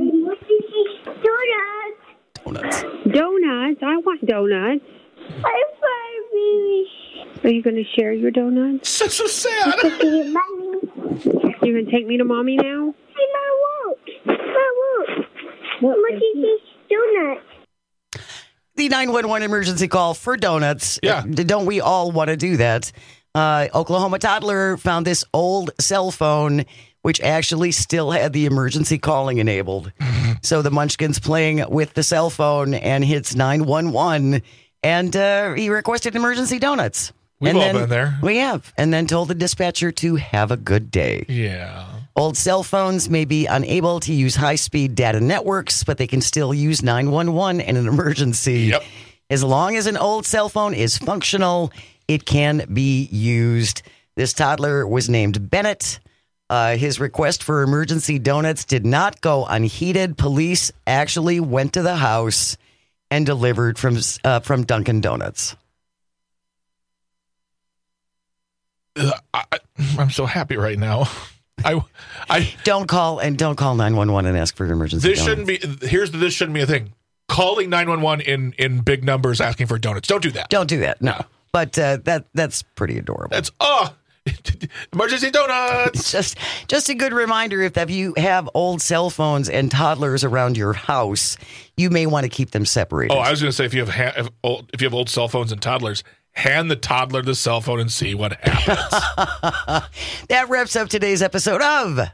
Donuts. Donuts. Donuts? I want donuts. I'm sorry, baby. Are you going to share your donuts? So, so sad. You're going to take me to mommy now? I won't. I won't. What much is this donut? The nine one one emergency call for donuts. Yeah. Don't we all want to do that? Uh, Oklahoma toddler found this old cell phone, which actually still had the emergency calling enabled. So the munchkin's playing with the cell phone and hits nine one one, and uh, he requested emergency donuts. We've and all then, been there. We have. And then told the dispatcher to have a good day. Yeah. Old cell phones may be unable to use high-speed data networks, but they can still use nine one one in an emergency. Yep. As long as an old cell phone is functional, it can be used. This toddler was named Bennett. Uh, his request for emergency donuts did not go unheeded. Police actually went to the house and delivered from uh, from Dunkin' Donuts. Uh, I, I'm so happy right now. I, I don't call and don't call nine one one and ask for emergency. This donuts. shouldn't be. Here's the, this shouldn't be a thing. Calling nine one one in in big numbers asking for donuts. Don't do that. Don't do that. No, but uh, that that's pretty adorable. That's oh. Emergency donuts. Just, just a good reminder. If, if you have old cell phones and toddlers around your house, you may want to keep them separated. Oh, I was going to say if you have ha- if, old, if you have old cell phones and toddlers, hand the toddler the cell phone and see what happens. That wraps up today's episode of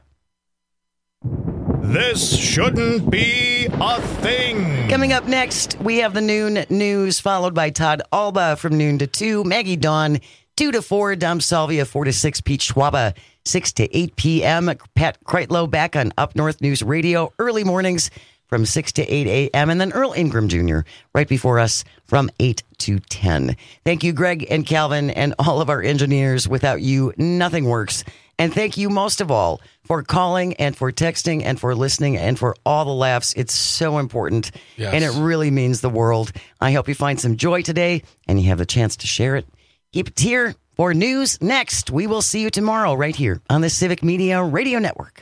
This Shouldn't Be a Thing. Coming up next, we have the noon news, followed by Todd Alba from noon to two, Maggie Dawn two to four, Dom Salvia four to six, Pete Schwaba six to eight p.m. Pat Kreitlow back on Up North News Radio early mornings from six to eight a.m. And then Earl Ingram Junior right before us from eight to ten. Thank you, Greg and Calvin and all of our engineers. Without you, nothing works. And thank you most of all for calling and for texting and for listening and for all the laughs. It's so important. Yes. And it really means the world. I hope you find some joy today and you have a chance to share it. Keep it here for news next. We will see you tomorrow right here on the Civic Media Radio Network.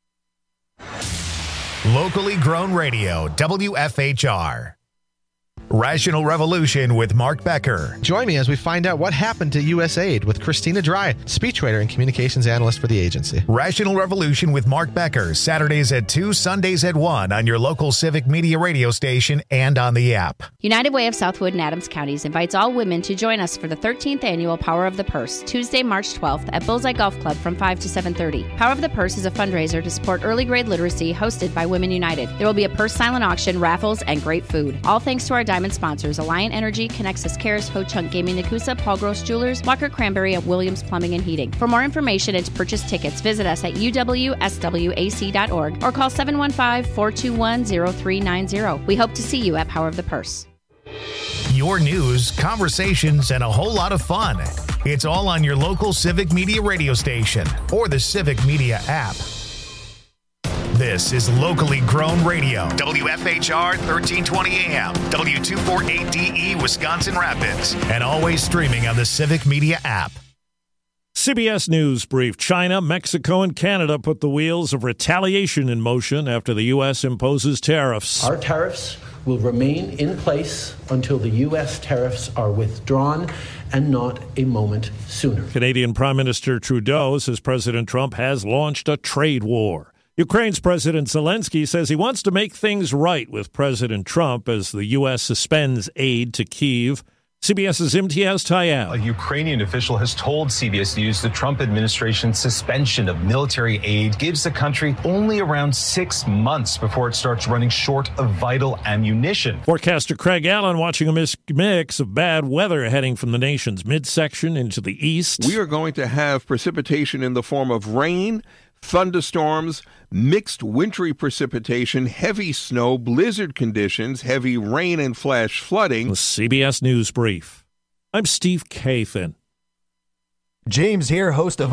Locally grown radio, W F H R. Rational Revolution with Mark Becker. Join me as we find out what happened to U S A I D with Christina Dry, speechwriter and communications analyst for the agency. Rational Revolution with Mark Becker, Saturdays at two, Sundays at one on your local Civic Media radio station and on the app. United Way of Southwood and Adams Counties invites all women to join us for the thirteenth annual Power of the Purse, Tuesday, March twelfth at Bullseye Golf Club from five to seven thirty. Power of the Purse is a fundraiser to support early grade literacy hosted by Women United. There will be a purse silent auction, raffles, and great food. All thanks to our diamond sponsors, Alliant Energy, Connexus Cares, Ho Chunk Gaming Nakusa, Paul Gross Jewelers, Walker Cranberry, and Williams Plumbing and Heating. For more information and to purchase tickets, visit us at u w s w a c dot org or call seven one five, four two one, zero three nine zero. We hope to see you at Power of the Purse. Your news, conversations, and a whole lot of fun. It's all on your local Civic Media radio station or the Civic Media app. This is locally grown radio. W F H R thirteen twenty A M, W two forty-eight D E, Wisconsin Rapids, and always streaming on the Civic Media app. C B S News brief. China, Mexico, and Canada put the wheels of retaliation in motion after the U S imposes tariffs. Our tariffs will remain in place until the U S tariffs are withdrawn, and not a moment sooner. Canadian Prime Minister Trudeau says President Trump has launched a trade war. Ukraine's President Zelensky says he wants to make things right with President Trump as the U S suspends aid to Kyiv. CBS's Imtiaz Tayeb. A Ukrainian official has told C B S News the Trump administration's suspension of military aid gives the country only around six months before it starts running short of vital ammunition. Forecaster Craig Allen watching a mix of bad weather heading from the nation's midsection into the east. We are going to have precipitation in the form of rain, thunderstorms, mixed wintry precipitation, heavy snow, blizzard conditions, heavy rain and flash flooding. The C B S News Brief. I'm Steve Kathan. James here, host of